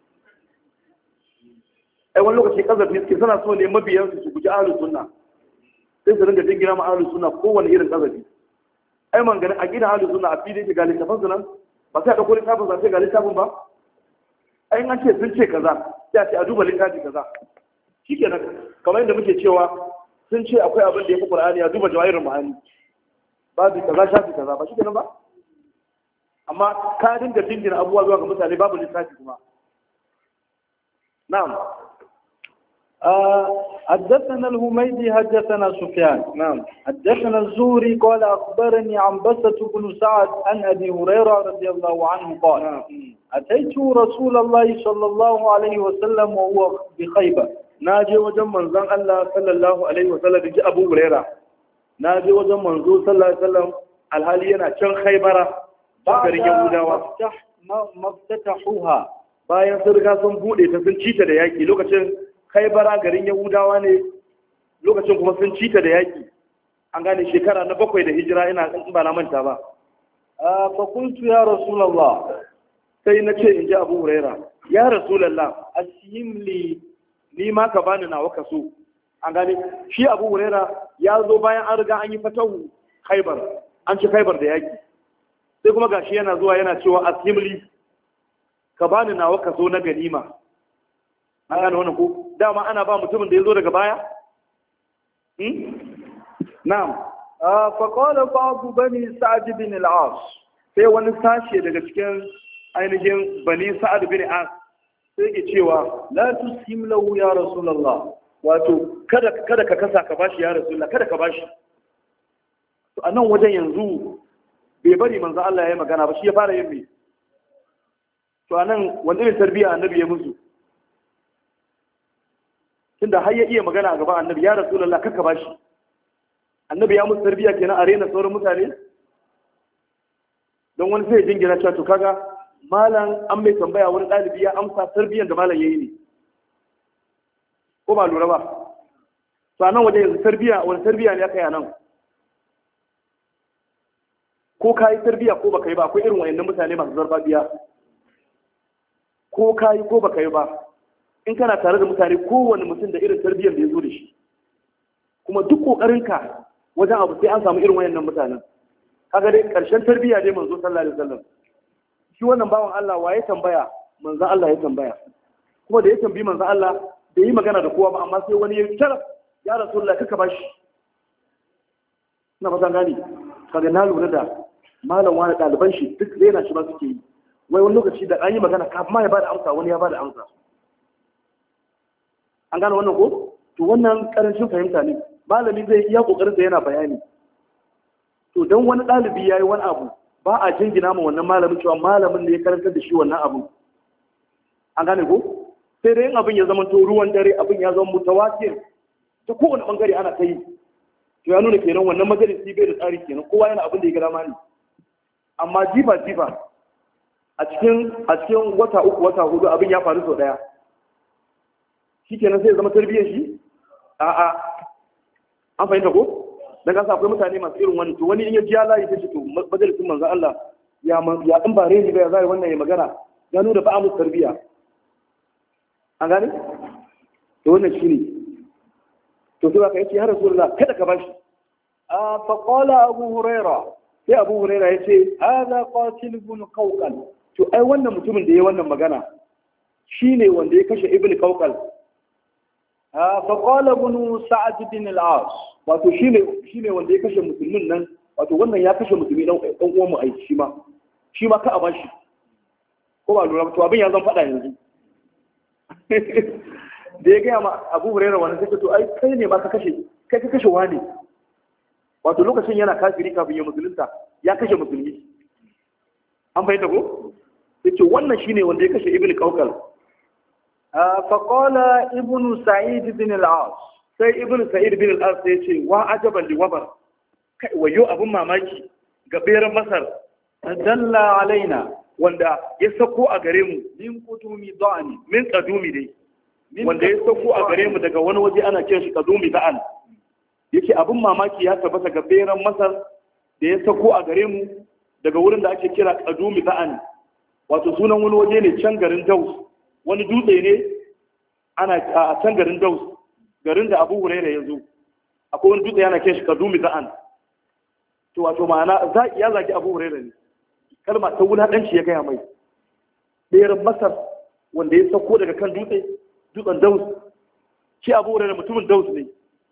ai wani lokaci kazafi suke suna so ne mabiyansu su guji ahlus sunna sai su ringa dingira ma ahlus sunna kowane irin kazafi ai man ganin a gina ahlus sunna a fili ke ga littafin sunan ba sai a dauko littafin sa sai ga littafin ba ai an ce sun ce kaza sai a ce a duba littafi kaza shikenan, kamar yadda muke cewa sun ce akwai abin da ya fi Qur'ani a duba Jawahirul Ma'ani babu kaza shafi kaza ba shikenan ba, amma ka dinga dingina abubuwa zuwa ga mutane babu littafi kuma. na'am. حدثنا الهميدي حدثنا سفيان نعم. حدثنا الزهري قال أخبرني عن بسة بن سعد عن أبي هريرة رضي الله عنه قال نعم. أتيت رسول الله صلى الله عليه وسلم وهو بخيبة. ناجي وجن منزل الله صلى الله عليه وسلم جاء أبو هريرة ناجي وجن منزل صلى الله عليه وسلم الحالي أنا كان خيبرة بكر يهودا مفتتحوها bayan sun riga sun bude ta sun cita da yaki lokacin Khaibara garin Yahudawa ne, lokacin kuma sun cita da yaki an gane shekara na 7 da hijira ina in ba na manta ba. fa qultu ya rasulullah, sai na ce in ji Abu Huraira, ya rasulullah asihim li, ni ma ka bani nawa kaso. An gane shi Abu Huraira ya zo bayan an riga an yi fatahu Khaibar, an ci Khaibar da yaki, sai kuma gashi yana zuwa yana cewa asihim li, ka bani nawa kaso na ganima. An gane wannan ko dama ana ba mutumin da ya zo daga baya? Na'am. Faƙola babu bani Sa'ad bin al-As, sai wani sashe daga cikin ainihin bani Sa'ad bin al-As sai ke cewa la tusim lahu ya Rasulullah, wato kada ka kasa ka bashi ya Rasulullah, kada ka bashi. To a nan wajen yanzu bai bari manzo Allah ya yi magana ba, shi ya fara yin me? To a nan wanda irin tarbiyya annabi ya musu? Tunda har ya iya magana a gaban annabi, ya Rasulullah kaka bashi. Annabi ya musu tarbiyya kenan a rena sauran mutane? Don wani sai jingina cewa to kaga malam an mai tambaya wani ɗalibi ya amsa tarbiyyar da malam yayi ne. Ko ba lura ba? To a nan waje yanzu tarbiyya, wani tarbiyya ne aka yi a nan? Ko ka yi tarbiyya ko baka yi ba, akwai irin wayannan mutane masu zarbabiya. Ko ka yi ko baka yi ba, in kana tare da mutane kowane mutum da irin tarbiyyar da ya zo da shi. Kuma duk ƙoƙarinka wajen abu sai an samu irin wayannan mutanen. Kaga dai ƙarshen tarbiyya dai manzo sallallahu alaihi wasallam. Shi wannan bawan Allah waye tambaya? Manzo Allah ya tambaya. Kuma da ya tambayi manzo Allah bai yi magana da kowa ba, amma sai wani ya tara ya Rasulullah kaka bashi. Ina fatan gani. Kaga na lura da malam wani ɗaliban shi duk rena shi ba suke yi. Wai wani lokaci da an yi magana kafin ma ya bada amsa wani ya bada amsa. An gane wannan ko? To wannan karancin fahimta ne. Malami zai iya kokarin da yana bayani. To dan wani ɗalibi yayi wani abu ba a jingina ma wannan malamin cewa malamin ne ya karantar da shi wannan abu. An gane ko? Sai dai in abin ya zama to ruwan dare, abin ya zama mutawatir ta kowane bangare ana ta yi. To ya nuna kenan wannan majalisi bai da tsari kenan, kowa yana abin da ya ga dama ne. Amma jifa a cikin wata 3 wata 4 abin ya faru sau daya. Shikenan sai ya zama tarbiyyar shi? A'a. An fahimta ko? Dan kasa akwai mutane masu irin wani, to wani in ya ji ya layi sai to majalisin manzo Allah ya in ba reni ba ya zai wannan ya magana, ya nuna ba a musu tarbiyya. An gane? To wannan shine. To sai aka yace ya Rasulullah kada ka bashi. fa qala Abu Huraira, sai Abu Huraira yace hadha qatil ibn Qawqal. To ai wannan mutumin da yayi wannan magana shine wanda ya kashe Ibn Qawqal. فقال ابن سعد بن العاص، wato shine wanda ya kashe musulmin nan, wato wannan ya kashe musulmi dan uwan mu ai shi ma ka a bashi ko ba lura, to abin ya zan fada yanzu. Da ya gaya ma Abu Hurairah wannan sai to ai kai ne ma ka kashe wani, wato lokacin yana kafiri kafin ya musulunta ya kashe musulmi. An fahimta ko? Yace wannan shine wanda ya kashe Ibn Qawqal. فقال ابن سعيد بن العاص، sai ibn sa'id bin al-as ya ce wa ajaban li wabar, kai wayo abun mamaki ga beran masar dalla alaina, wanda ya sako a gare mu min qudumi da'ani, min qadumi dai, wanda ya sako a gare mu daga wani waje ana kiran shi qadumi da'an. Yake abun mamaki ya tabbata ga beran masar da ya sako a gare mu daga wurin da ake kira qadumi da'an, wato sunan wani waje ne can garin Daus, wani dutse ne ana a can garin Daus, garin da Abu Hurairah ya zo. Akwai wani dutse yana kiran shi qadumi da'an. To wato ma'ana ya zaki Abu Hurairah ne, kalma ta wulaɗanci ya gaya mai. Ɗayar Masar wanda ya sauko daga kan dutsen Daus. Shi Abu Hurairah mutumin Daus ne,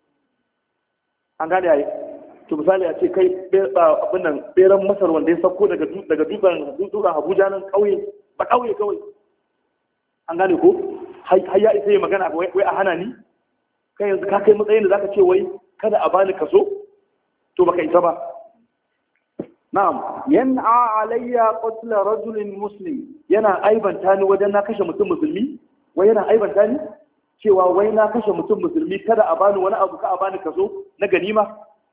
an gane yayi. To misali a ce kai abin nan beran Masar wanda ya sauko daga dutsen Abuja nan kauye kawai, an gane ko har ya isa yi magana wai a hana ni. Kai yanzu ka kai matsayin da zaka ce wai kada a bani kaso, to baka isa ba. Na'am, yan'a alayya qatl rajulin muslim, yana aibanta ni wajen na kashe mutum musulmi. Wai yana aibanta ni cewa wai na kashe mutum musulmi kada a bani wani abu, ka a bani kaso na ganima.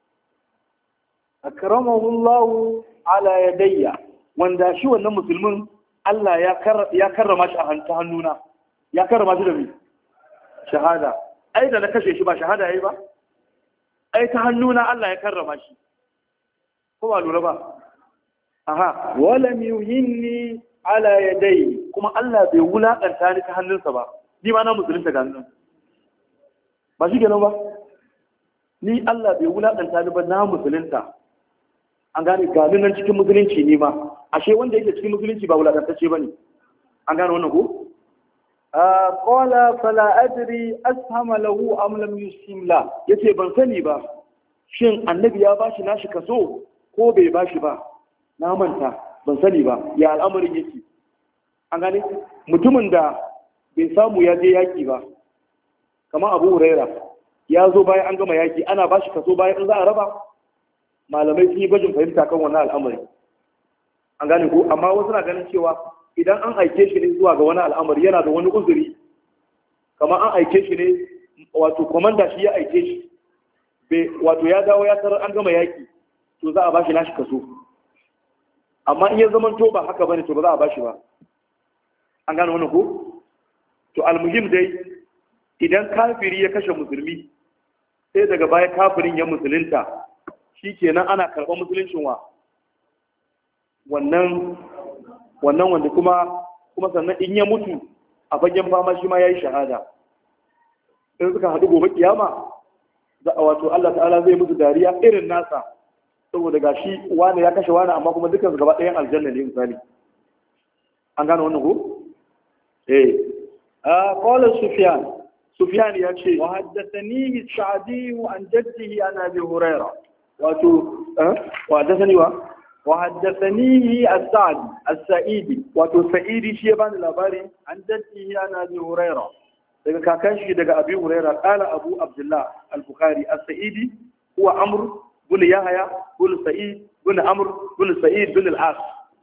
akramahu Allah ala yadayya, wanda shi wannan musulmin Allah ya karrama shi a hannuna, ya karrama shi da mai shahada. Ai da na kashe shi ba shahada yayi ba, ai ta hannuna Allah ya karrama shi, ko ba lura ba. Aha, walam yuhinni ala yadayhi, kuma Allah bai wulakanta ni ta hannunsa ba, ni ma na musulunta ga hannun ba shi kenan ba. Ni Allah bai wulakanta ni ba, na musulunta, an gane gani nan cikin musulunci ne ma. Ashe wanda yake cikin musulunci ba wulakantacce bane, an gane wannan ko. Qala fala adri ashama lahu am lam yusim la, yace ban sani ba shin annabi ya bashi nashi kaso ko bai bashi ba, na manta, ban sani ba ya al'amarin yake. An gane mutumin da bai samu ya je yaki ba, kamar Abu Huraira ya zo bayan an gama yaki, ana bashi kaso bayan in za a raba. Malamai sun yi gwajin fahimta kan wannan al'amari, an gane ko. Amma wasu na ganin cewa idan an aike shi ne zuwa ga wani al'amari yana da wani uzuri, kamar an aike shi ne, wato komanda shi ya aike shi, wato ya dawo ya tarar an gama yaki, to za a bashi nashi kaso. Amma in ya zama to ba haka bane, to ba za a bashi ba, an gane wannan ko. To almuhim dai, idan kafiri ya kashe musulmi sai daga baya kafirin ya musulunta, shi kenan ana karɓar musuluncin wannan wanda kuma sannan in ya mutu a fagen fama shi ma ya yi shahada. In suka haɗu gobe kiyama, wato Allah ta'ala zai musu dariya irin nasa, saboda ga shi wani ya kashe wani, amma kuma dukkan su gaba ɗayan aljanna ne misali. An gane wannan ko? qala Sufyan ya ce, wa haddathani Sa'di an jaddihi an Abi Hurairah, wato wa haddathani وحدثنيه السعد السعيدي سعيدي shi ya bani labari an jaddihi an Abi Hurairah, daga kakan shi daga Abi Hurairah. Qala Abu Abdullah al-Bukhari as-Sa'idi huwa Amr bin Yahya bin Sa'id bin Amr bin Sa'id bin al-As.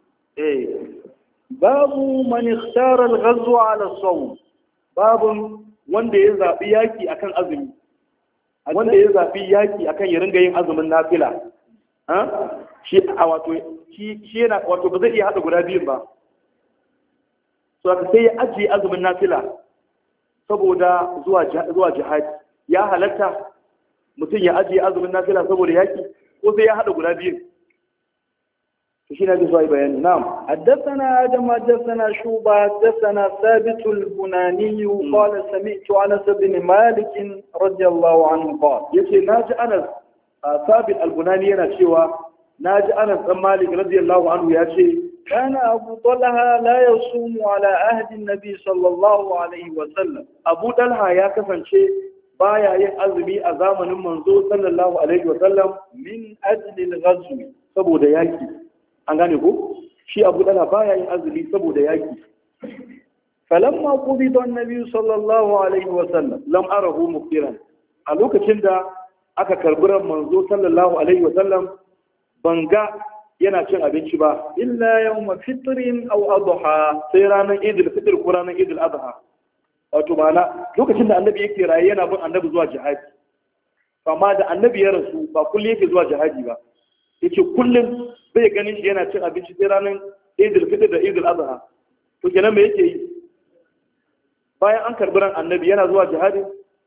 babu man ikhtara al-ghazwa ala as-sawm, babun wanda ya zabi yaki akan azumi, wanda ya zabi yaki akan ya ringa yin azumin nafila. Shi yana wato ba zai iya haɗa guda biyun ba, so aka sai ya ajiye azumin nafila saboda zuwa jihadi. Ya halatta mutum ya ajiye azumin nafila saboda yaki, ko sai ya haɗa guda biyun? to shi na ji zuwa bayani. Na'am, حدثنا آدم حدثنا شوبة حدثنا ثابت البناني قال سمعت أنس بن مالك رضي الله عنه قال yace naji Anas Thabit al-Bunani yana cewa naji Anas dan Malik radiyallahu anhu yace كان أبو طلحة لا يصوم على عهد النبي صلى الله عليه وسلم. Abu Talha ya kasance baya yin azumi a zamanin manzo sallallahu alaihi wa sallam min ajli al-ghazw, saboda yaki. An gane ko shi Abu Talha baya yin azumi saboda yaki. فلما قبض النبي صلى الله عليه وسلم lam arahu muftiran, a lokacin da aka karbi ran manzo sallallahu alaihi wa sallam banga yana cin abinci ba, illa yawma fitrin aw adha, sai ranar idil fitr ko ranar idil adha. Wato ma'ana lokacin da annabi yake raye yana bin annabi zuwa jihadi, amma da annabi ya rasu ba kullum yake zuwa jihadi ba, yake kullum bai ganin shi yana cin abinci sai ranar idil fitr da idil adha. To kenan me yake yi bayan an karbi ran annabi yana zuwa jihadi?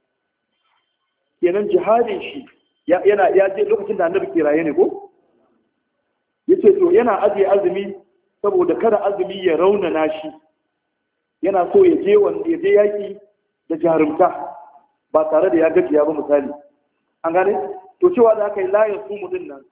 Kenan jihadin shi ya je lokacin da annabi ke raye ne ko? Yace to yana ajiye azumi saboda kada azumi ya raunana shi, yana so ya je yaki da jarumta ba tare da ya gajiya ba misali. An gane to cewa da aka yi la yasumu din nan,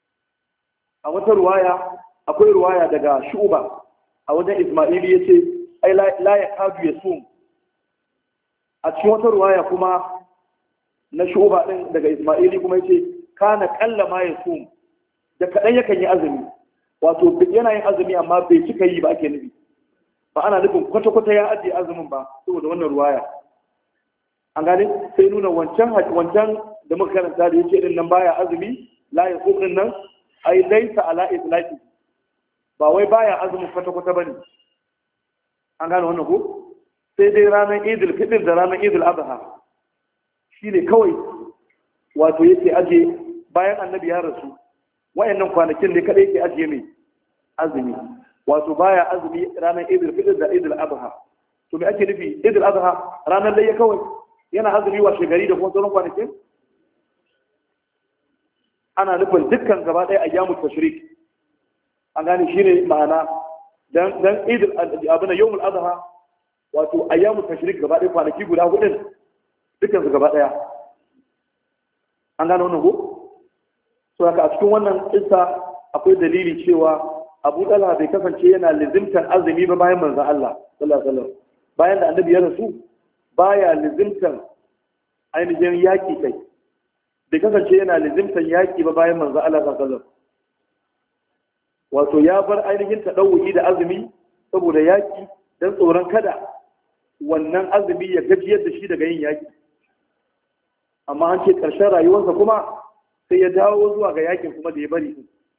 a wata ruwaya akwai ruwaya daga Shu'ba a wajen Isma'ili yace ai la yakadu yasum. A cikin wata ruwaya kuma na Shu'ba din daga Isma'ili kuma yace kana qalla ma yasum, da kadan yakan yi azumi, wato yana yin azumi amma bai cika yi ba ake nufi, ba ana nufin kwata-kwata ya ajiye azumin ba saboda wannan ruwaya. An gane sai nuna wancan da muka karanta da yake din nan baya azumi la yasum din nan ai laisa ala itlaqi, ba wai baya azumin kwata-kwata bane. An gane wannan ko sai dai ranar Idul Fitr da ranar Idul Adha shine kawai wato yake aje bayan annabi ya rasu, wayannan kwanakin ne kada yake ajiye mai azumi, wato baya azumi ranar Idul Fitr da Idul Adha. To me ake nufi Idul Adha ranar layya kawai yana azumi wa shegari da kuma sauran kwanakin? Ana nufin dukkan gaba ɗaya ayyamut tashrik. An gane shine ma'ana dan Idul abuna yawmul Adha wato ayyamut tashrik gaba ɗaya kwanaki guda hudun dukkan su gaba ɗaya. An gane wannan ko? So haka a cikin wannan kissa akwai dalili cewa Abu Talha bai kasance yana lizimtan azumi ba bayan manzon Allah sallallahu alaihi wasallam. Bayan da annabi ya rasu baya lizimtan ainihin yaki kai. Bai kasance yana lizimtan yaki ba bayan manzon Allah sallallahu alaihi wasallam. Wato ya bar ainihin tadawuyi da azumi saboda yaki dan tsoron kada wannan azumi ya gajiyar da shi daga yin yaki. Amma an ce ƙarshen rayuwarsa kuma sai ya dawo zuwa ga yakin kuma da ya bari.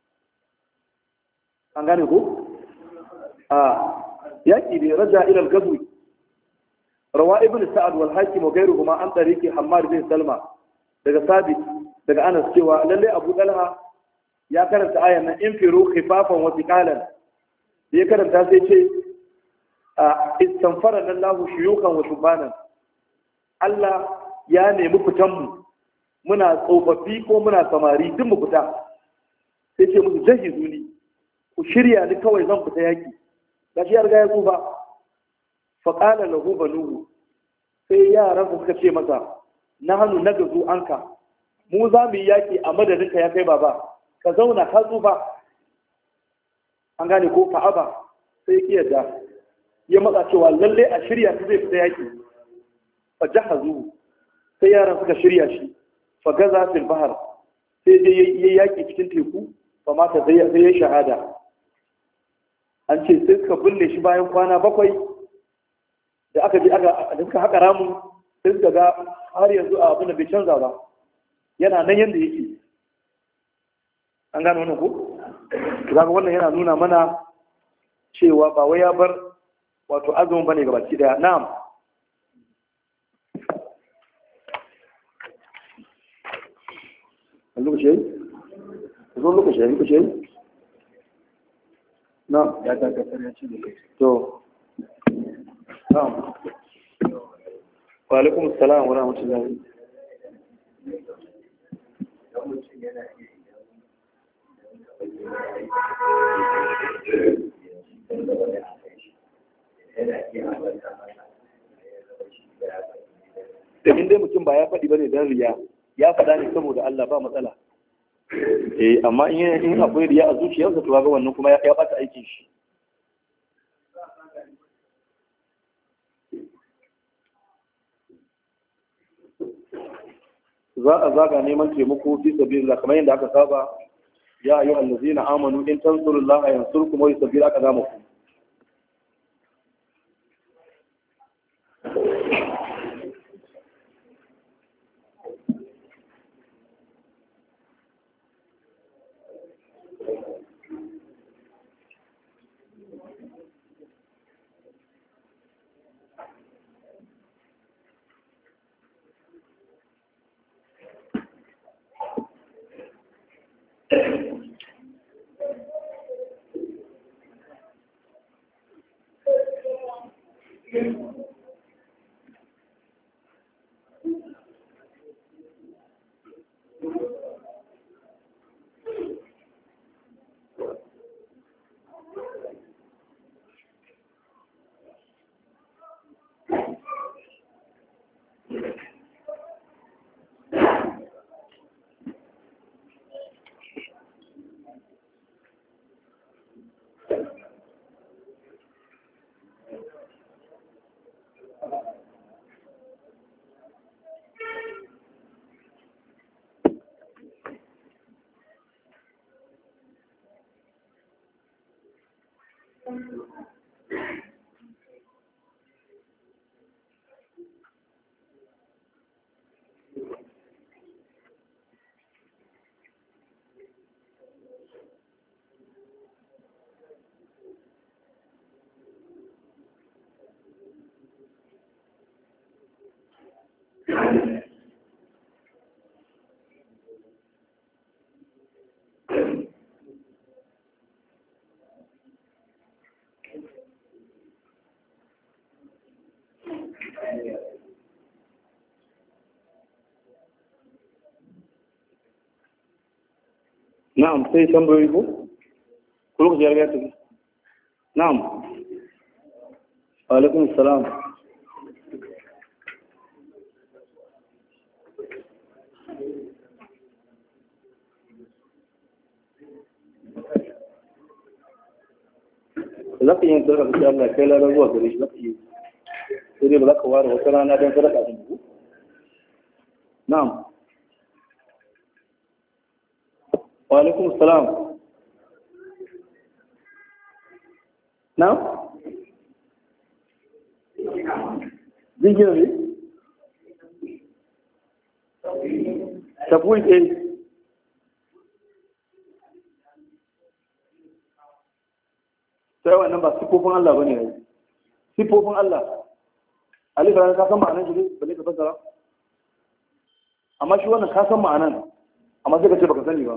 An gane ko? Yaki da raja ilal gazwi. Rawa ibn Sa'ad wal Hakim wa ghayruhuma an tariqi Hammad bin Salma daga Sabit daga Anas cewa lalle Abu Talha ya karanta ayan nan infiru khifafan wa thiqalan. Ya karanta sai ce istanfarana Allahu shuyukan wa shubanan. Allah ya nemi fitan mu, muna tsofaffi ko muna samari duk mu fita. Sai ce musu jahizu ni, ku shirya ni kawai zan fita yaki. Gashi ya riga ya tsufa. Fa qala lahu banuhu, sai yaran suka ce masa nahnu nagazu anka, mu za mu yi yaki a madadinka ya kai baba, ka zauna ka tsufa. An gane ko fa'aba sai ya kiyarda, ya matsa cewa lalle a shirya su zai fita yaki. Fa jahazu, sai yaran suka shirya shi. Fa gaza fil bahar, sai dai yayi yaki cikin teku. Fa mata sai ya shahada. An ce sai suka binne shi bayan kwana 7 da aka je da suka haƙa ramu, sai suka ga har yanzu a abin da bai canza ba, yana nan yanda yake. An gano wannan ko? Kaga wannan yana nuna mana cewa ba wai ya bar wato azumin bane gabaki daya. Na'am. Lokaci na ya dakatar ya ce da kai to na'am wa alaikum assalam wa rahmatullahi. Da inda mutum ba ya faɗi bane don riya, ya faɗa ne saboda Allah, ba matsala. Amma in akwai riya a zuciyarsa to ga wannan kuma ya bata aikin shi. Za a zaga neman taimako fi sabilillah kamar yadda aka saba. Ya ayyuhal ladzina amanu in tansurullaha yansurkum wa yusabbir aqdamakum. na'am sai tambayoyi ko lokaci ya riga tafi na'am wa alaikum salam za ka yi sadaka da Allah kai lalar zuwa gare shi za ka yi sai dai ba za ka ware wata rana don sadaka din ku na'am wa alaikum salam na'am jingina ne tabuyi ɗaya sai wannan ba sifofin Allah bane yayi sifofin Allah alif ran ka san ma'anar shi bane ka fassara amma shi wannan ka san ma'anar amma sai ka ce baka sani ba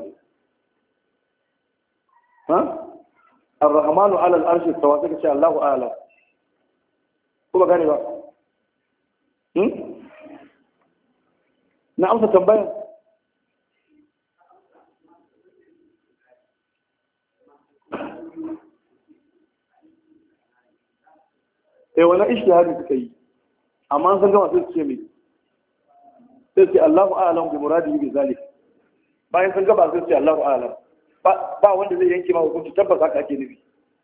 ha ar-rahmanu 'ala al-arshi istawa sai ka ce Allahu a'lam ko ba gane ba na amsa tambayar wani ishtihadi suka yi amma an san gama sai su ce mai sai ce Allahu a'lam bi muradihi bi zalik bayan san gaba sai su ce Allahu a'lam ba wanda zai yanke ma hukunci tabbas haka ake nufi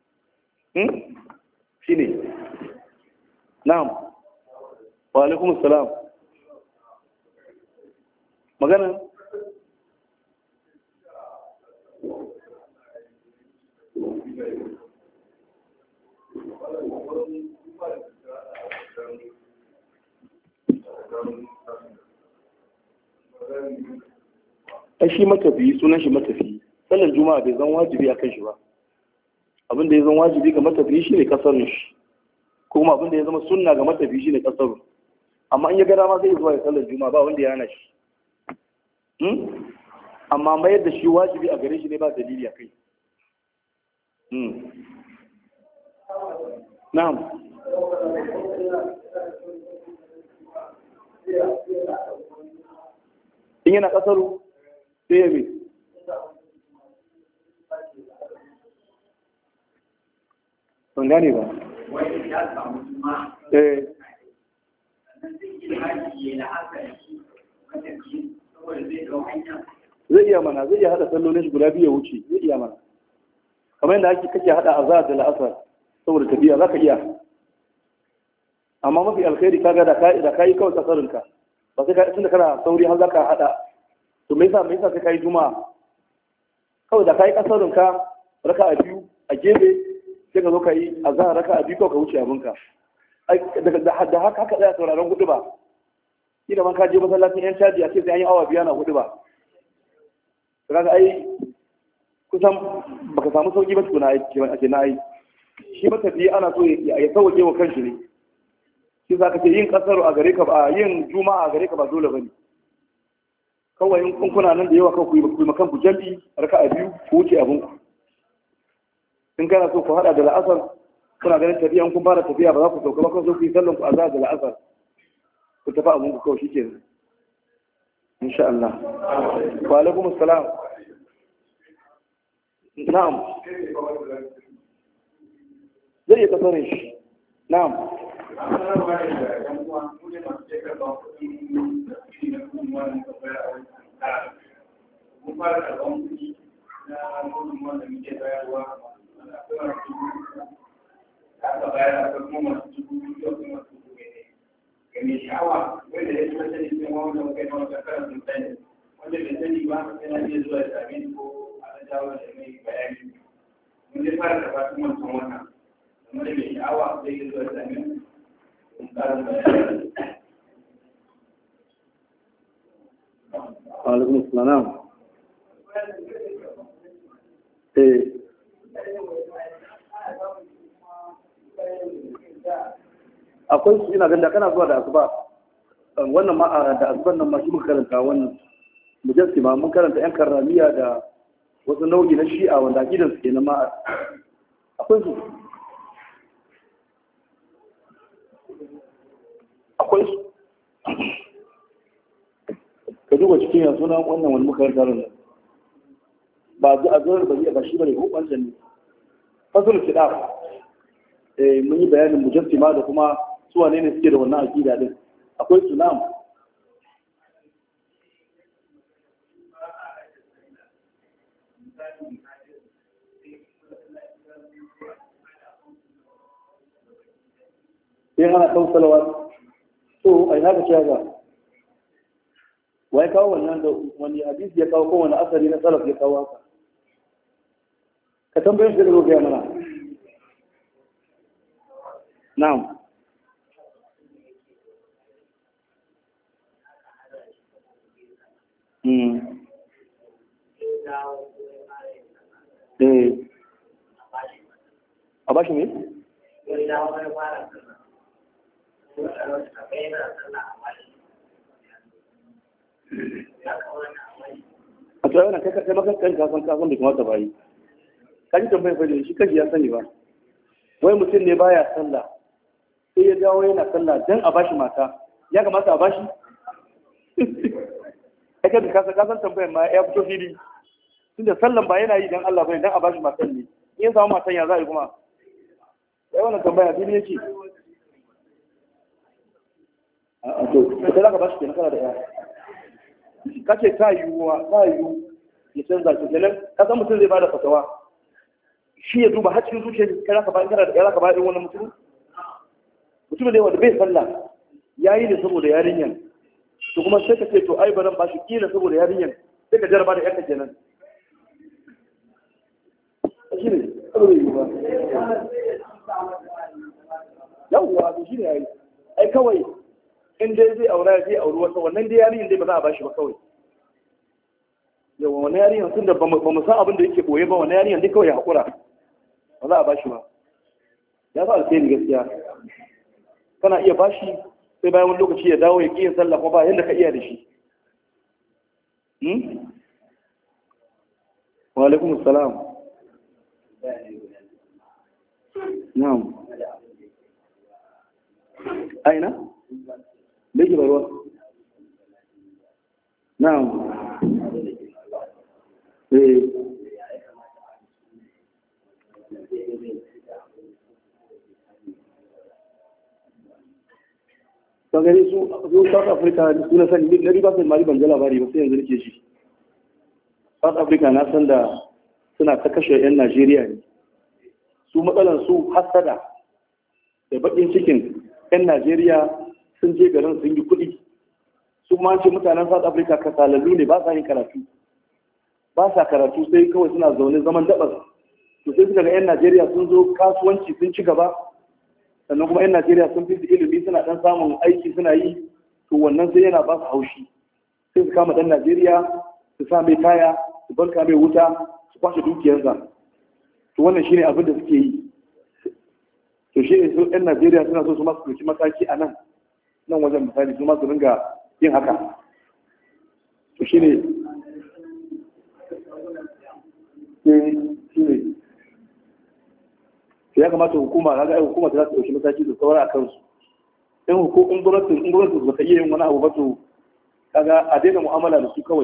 shine na'am wa alaikum assalam magana shi matafiyi sunan shi matafiyi sallar juma'a bai zan wajibi a kan shi ba abinda ya zan wajibi ga matafiyi shine kasarun shi kuma abinda ya zama sunna ga matafiyi shine kasarun amma in ya gada ma zai zuwa ya sallar juma'a ba wanda ya hana shi amma mayar da shi wajibi a gare shi ne ba dalili a kai na'am in yana kasaru sai ya bi ban gane ba zai iya mana zai iya hada sallolin shi guda biyu ya wuce zai iya mana kamar yadda kake hada azhar da la'asar saboda tafiya za ka iya amma mafi alkhairi kaga da kai kawai kasarinka ba sai ka tunda kana sauri har zaka hada to me yasa sai kai juma'a kawai da kai kasarinka raka'a biyu a gefe sai ka zo kai azhar raka'a biyu kawai ka wuce abinka da haka tsaya sauraron hudu ba ina man ka je masallacin yan caji a ce sai an yi awa biya na hudu ba kaga ai kusan baka samu sauki ba tukuna ake na ai shi matafiya ana so ya sauke wa kanshi ne shi za ka ce yin kasar a gare ka ba yin juma'a a gare ka ba dole bane kawai in kuna nan da yawa kan ku yi makan ku jam'i raka'a biyu ku wuce abin ku in kana so ku hada da la'asar kuna ganin tafiya kun fara tafiya ba za ku sauka ba kan so ku yi sallan ku azhar da la'asar ku tafi abin ku kawai shikenan insha Allah wa alaikum assalam na'am zai yi kasarin shi na'am mai sha'awa wanda ya kuma sani cikin wanda kai na wata karan mutane wanda bai sani ba yana iya zuwa da sami ko a da jawo da mai bayani mun dai fara da fatan wancan wannan sha'awa zai yi zuwa sami ƙarin bayani. Alaikum salam. Akwai su ina ganda kana zuwa da asuba wannan ma da asuban nan ma shi muka karanta wannan mujassima mun karanta yan karramiya da wasu nau'i na shi'a wanda akidan su kenan ma akwai su ka duba cikin yanzu na wannan wani muka karanta nan ba a zuwa ba shi bane ko wancan ne fasul kidaf mun yi bayanin mujassima da kuma su wane ne suke da wannan aqida din akwai sulam sai ana kawo salawa to ai haka ce haka wai kawo wannan da wani hadisi ya kawo kowane asali na salaf ya kawo haka ka tambayin shi da zo gaya mana na'am a bashi ne? a tsaye na kai makakan kasan da kuma ta bayi kaji tambayin fadi shi kaji ya sani ba wai mutum ne baya sallah sai ya dawo yana sallah dan a bashi mata ya kamata a bashi ake da kasan tambayin ma ya fito fili tunda sallan ba yana yi dan Allah bane dan a bashi matan ne in ya samu matan ya za a yi kuma sai wannan tambaya fili yake a to sai za ka bashi kenan kana da ya kace ta yiwu ya canza ki kenan kasan mutum zai bada fatawa shi ya duba har cikin zuciya kai zaka ba in kana da zaka ba irin wannan mutum ne wanda bai sallah yayi ne saboda yarinyan to kuma sai ka ce to ai baran ba shi kila saboda yarinyan sai ka jarraba da yanka kenan shi ne saboda yi ba yawwa to shi ne ai kawai in dai zai auri wata wannan dai yarinyan dai ba za a bashi ba kawai yawa wannan yarinyan tun da ba mu san abin da yake koye ba wannan yarinyan dai kawai ya haƙura ba za a bashi ba ya fi alkhairi gaskiya kana iya bashi sai bayan wani lokaci ya dawo ya ƙi yin sallah kuma ba yadda ka iya da shi wa alaikum assalam na'am aina me ke barwa na'am ta gani su South Africa suna sani na riba sai mari ban ji labari ba sai yanzu nake shi South Africa na san da suna ta kashe 'yan Najeriya ne su matsalan su hasada da bakin cikin 'yan Najeriya sun je garin sun yi kuɗi su ma ce mutanen South Africa kasalallu ne ba sa yin karatu ba sa karatu sai kawai suna zaune zaman dabas to sai suka ga 'yan Najeriya sun zo kasuwanci sun ci gaba sannan kuma 'yan Najeriya sun fi ilimi suna dan samun aiki suna yi to wannan sai yana ba su haushi sai su kama dan Najeriya su sa mai kaya su banka mai wuta su kwashe dukiyarsa to wannan shine abin da suke yi to shi ne su 'yan Najeriya suna so su masu ɗauki mataki a nan wajen misali su masu ringa yin haka to shi ne ya kamata hukuma ga hukuma ta za su ɗauki mataki da saura a kansu in gwamnati ba ta iya yin wani abu ba to kaga a daina mu'amala da su kawai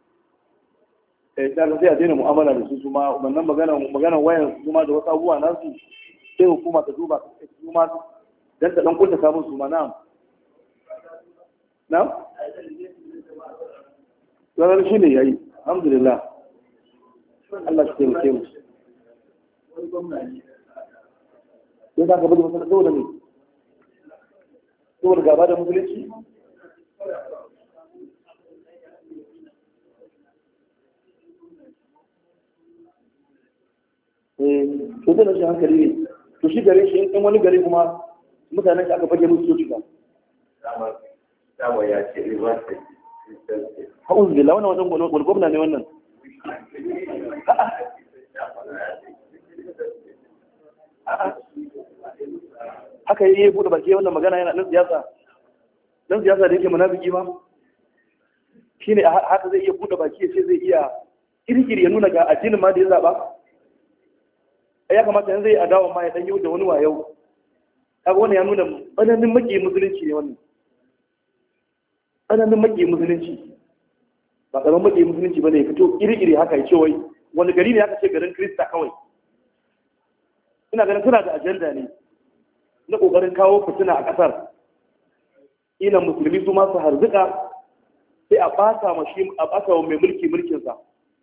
daga sai a daina mu'amala da su ma wannan maganar wayan su ma da wasu abubuwa nasu sai hukuma ta duba su ma dan ta dan kunta samun su ma na'am zarar shi ne yayi alhamdulillah Allah shi taimake mu sai za ka bada masu saboda ne saboda gaba da musulunci to da rashin hankali ne to shi gare shi in wani gari kuma mutanen shi aka fage musu coci ba dama ya ce reverse ha'un zila wannan wajen gwamna ne wannan haka yi buɗe baki wannan magana yana ɗan siyasa da yake munafiki ma shi ne haka zai iya buɗe baki ya ce zai iya kirkiri ya nuna ga addinin ma da ya zaɓa ya kamata yanzu zai adawa ma ya ɗan yau da wani wayau kaga wannan ya nuna tsananin maki musulunci ne wannan tsananin maki musulunci ba ƙaramin maki musulunci ba ne ya fito kirkiri haka ya ce wai wani gari ne aka ce garin Kirista kawai ina ganin suna da ajanda ne na ƙoƙarin kawo fitina a ƙasar ina musulmi su masu harzuka sai a ɓata wa mai mulki mulkinsa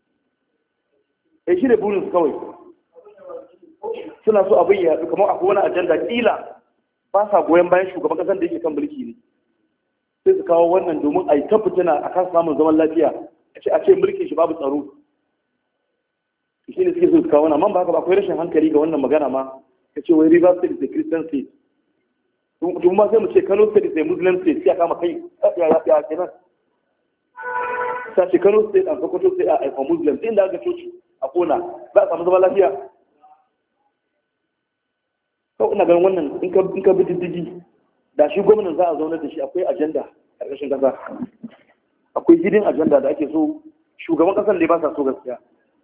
ya shi da burinsu kawai suna so abin ya kamar akwai wani ajanda ƙila ba sa goyon bayan shugaban ƙasar da yake kan mulki ne sai su kawo wannan domin a yi ta fitina a kan samun zaman lafiya a ce mulkin shi babu tsaro shi ne suke so su kawo wannan amma ba haka ba akwai rashin hankali ga wannan magana ma ka ce wai Rivers State is a Christian state tun ma sai mu ce Kano State is a Muslim state sai a kama kai ya kenan sace Kano State and Sokoto State a Muslim inda aka coci a kona za a samu zaman lafiya kawai ina ganin wannan in ka bi diddigi da shi gwamnan za a zaunar da shi akwai ajanda ƙarƙashin ƙasa akwai hidin ajanda da ake so shugaban ƙasar da ba sa so gaskiya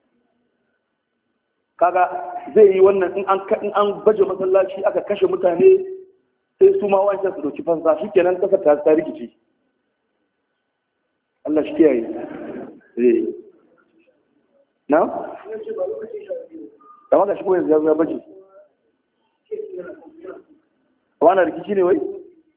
kaga zai yi wannan in an baje masallaci aka kashe mutane sai su ma wancan su dauki fansa shikenan kasar ta rikice Allah shi kiyaye na da maka shi ko yanzu ya baje wani rikici ne wai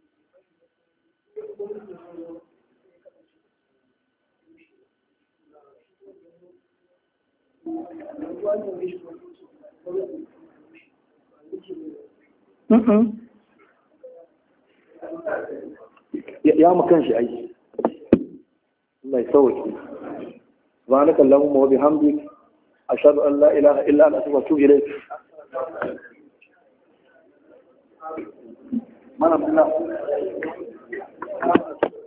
ya makan shi aiki mai sauki subhanaka allahumma wa bihamdik ashhadu an la ilaha illa anta astaghfiruka wa atubu ilayk mana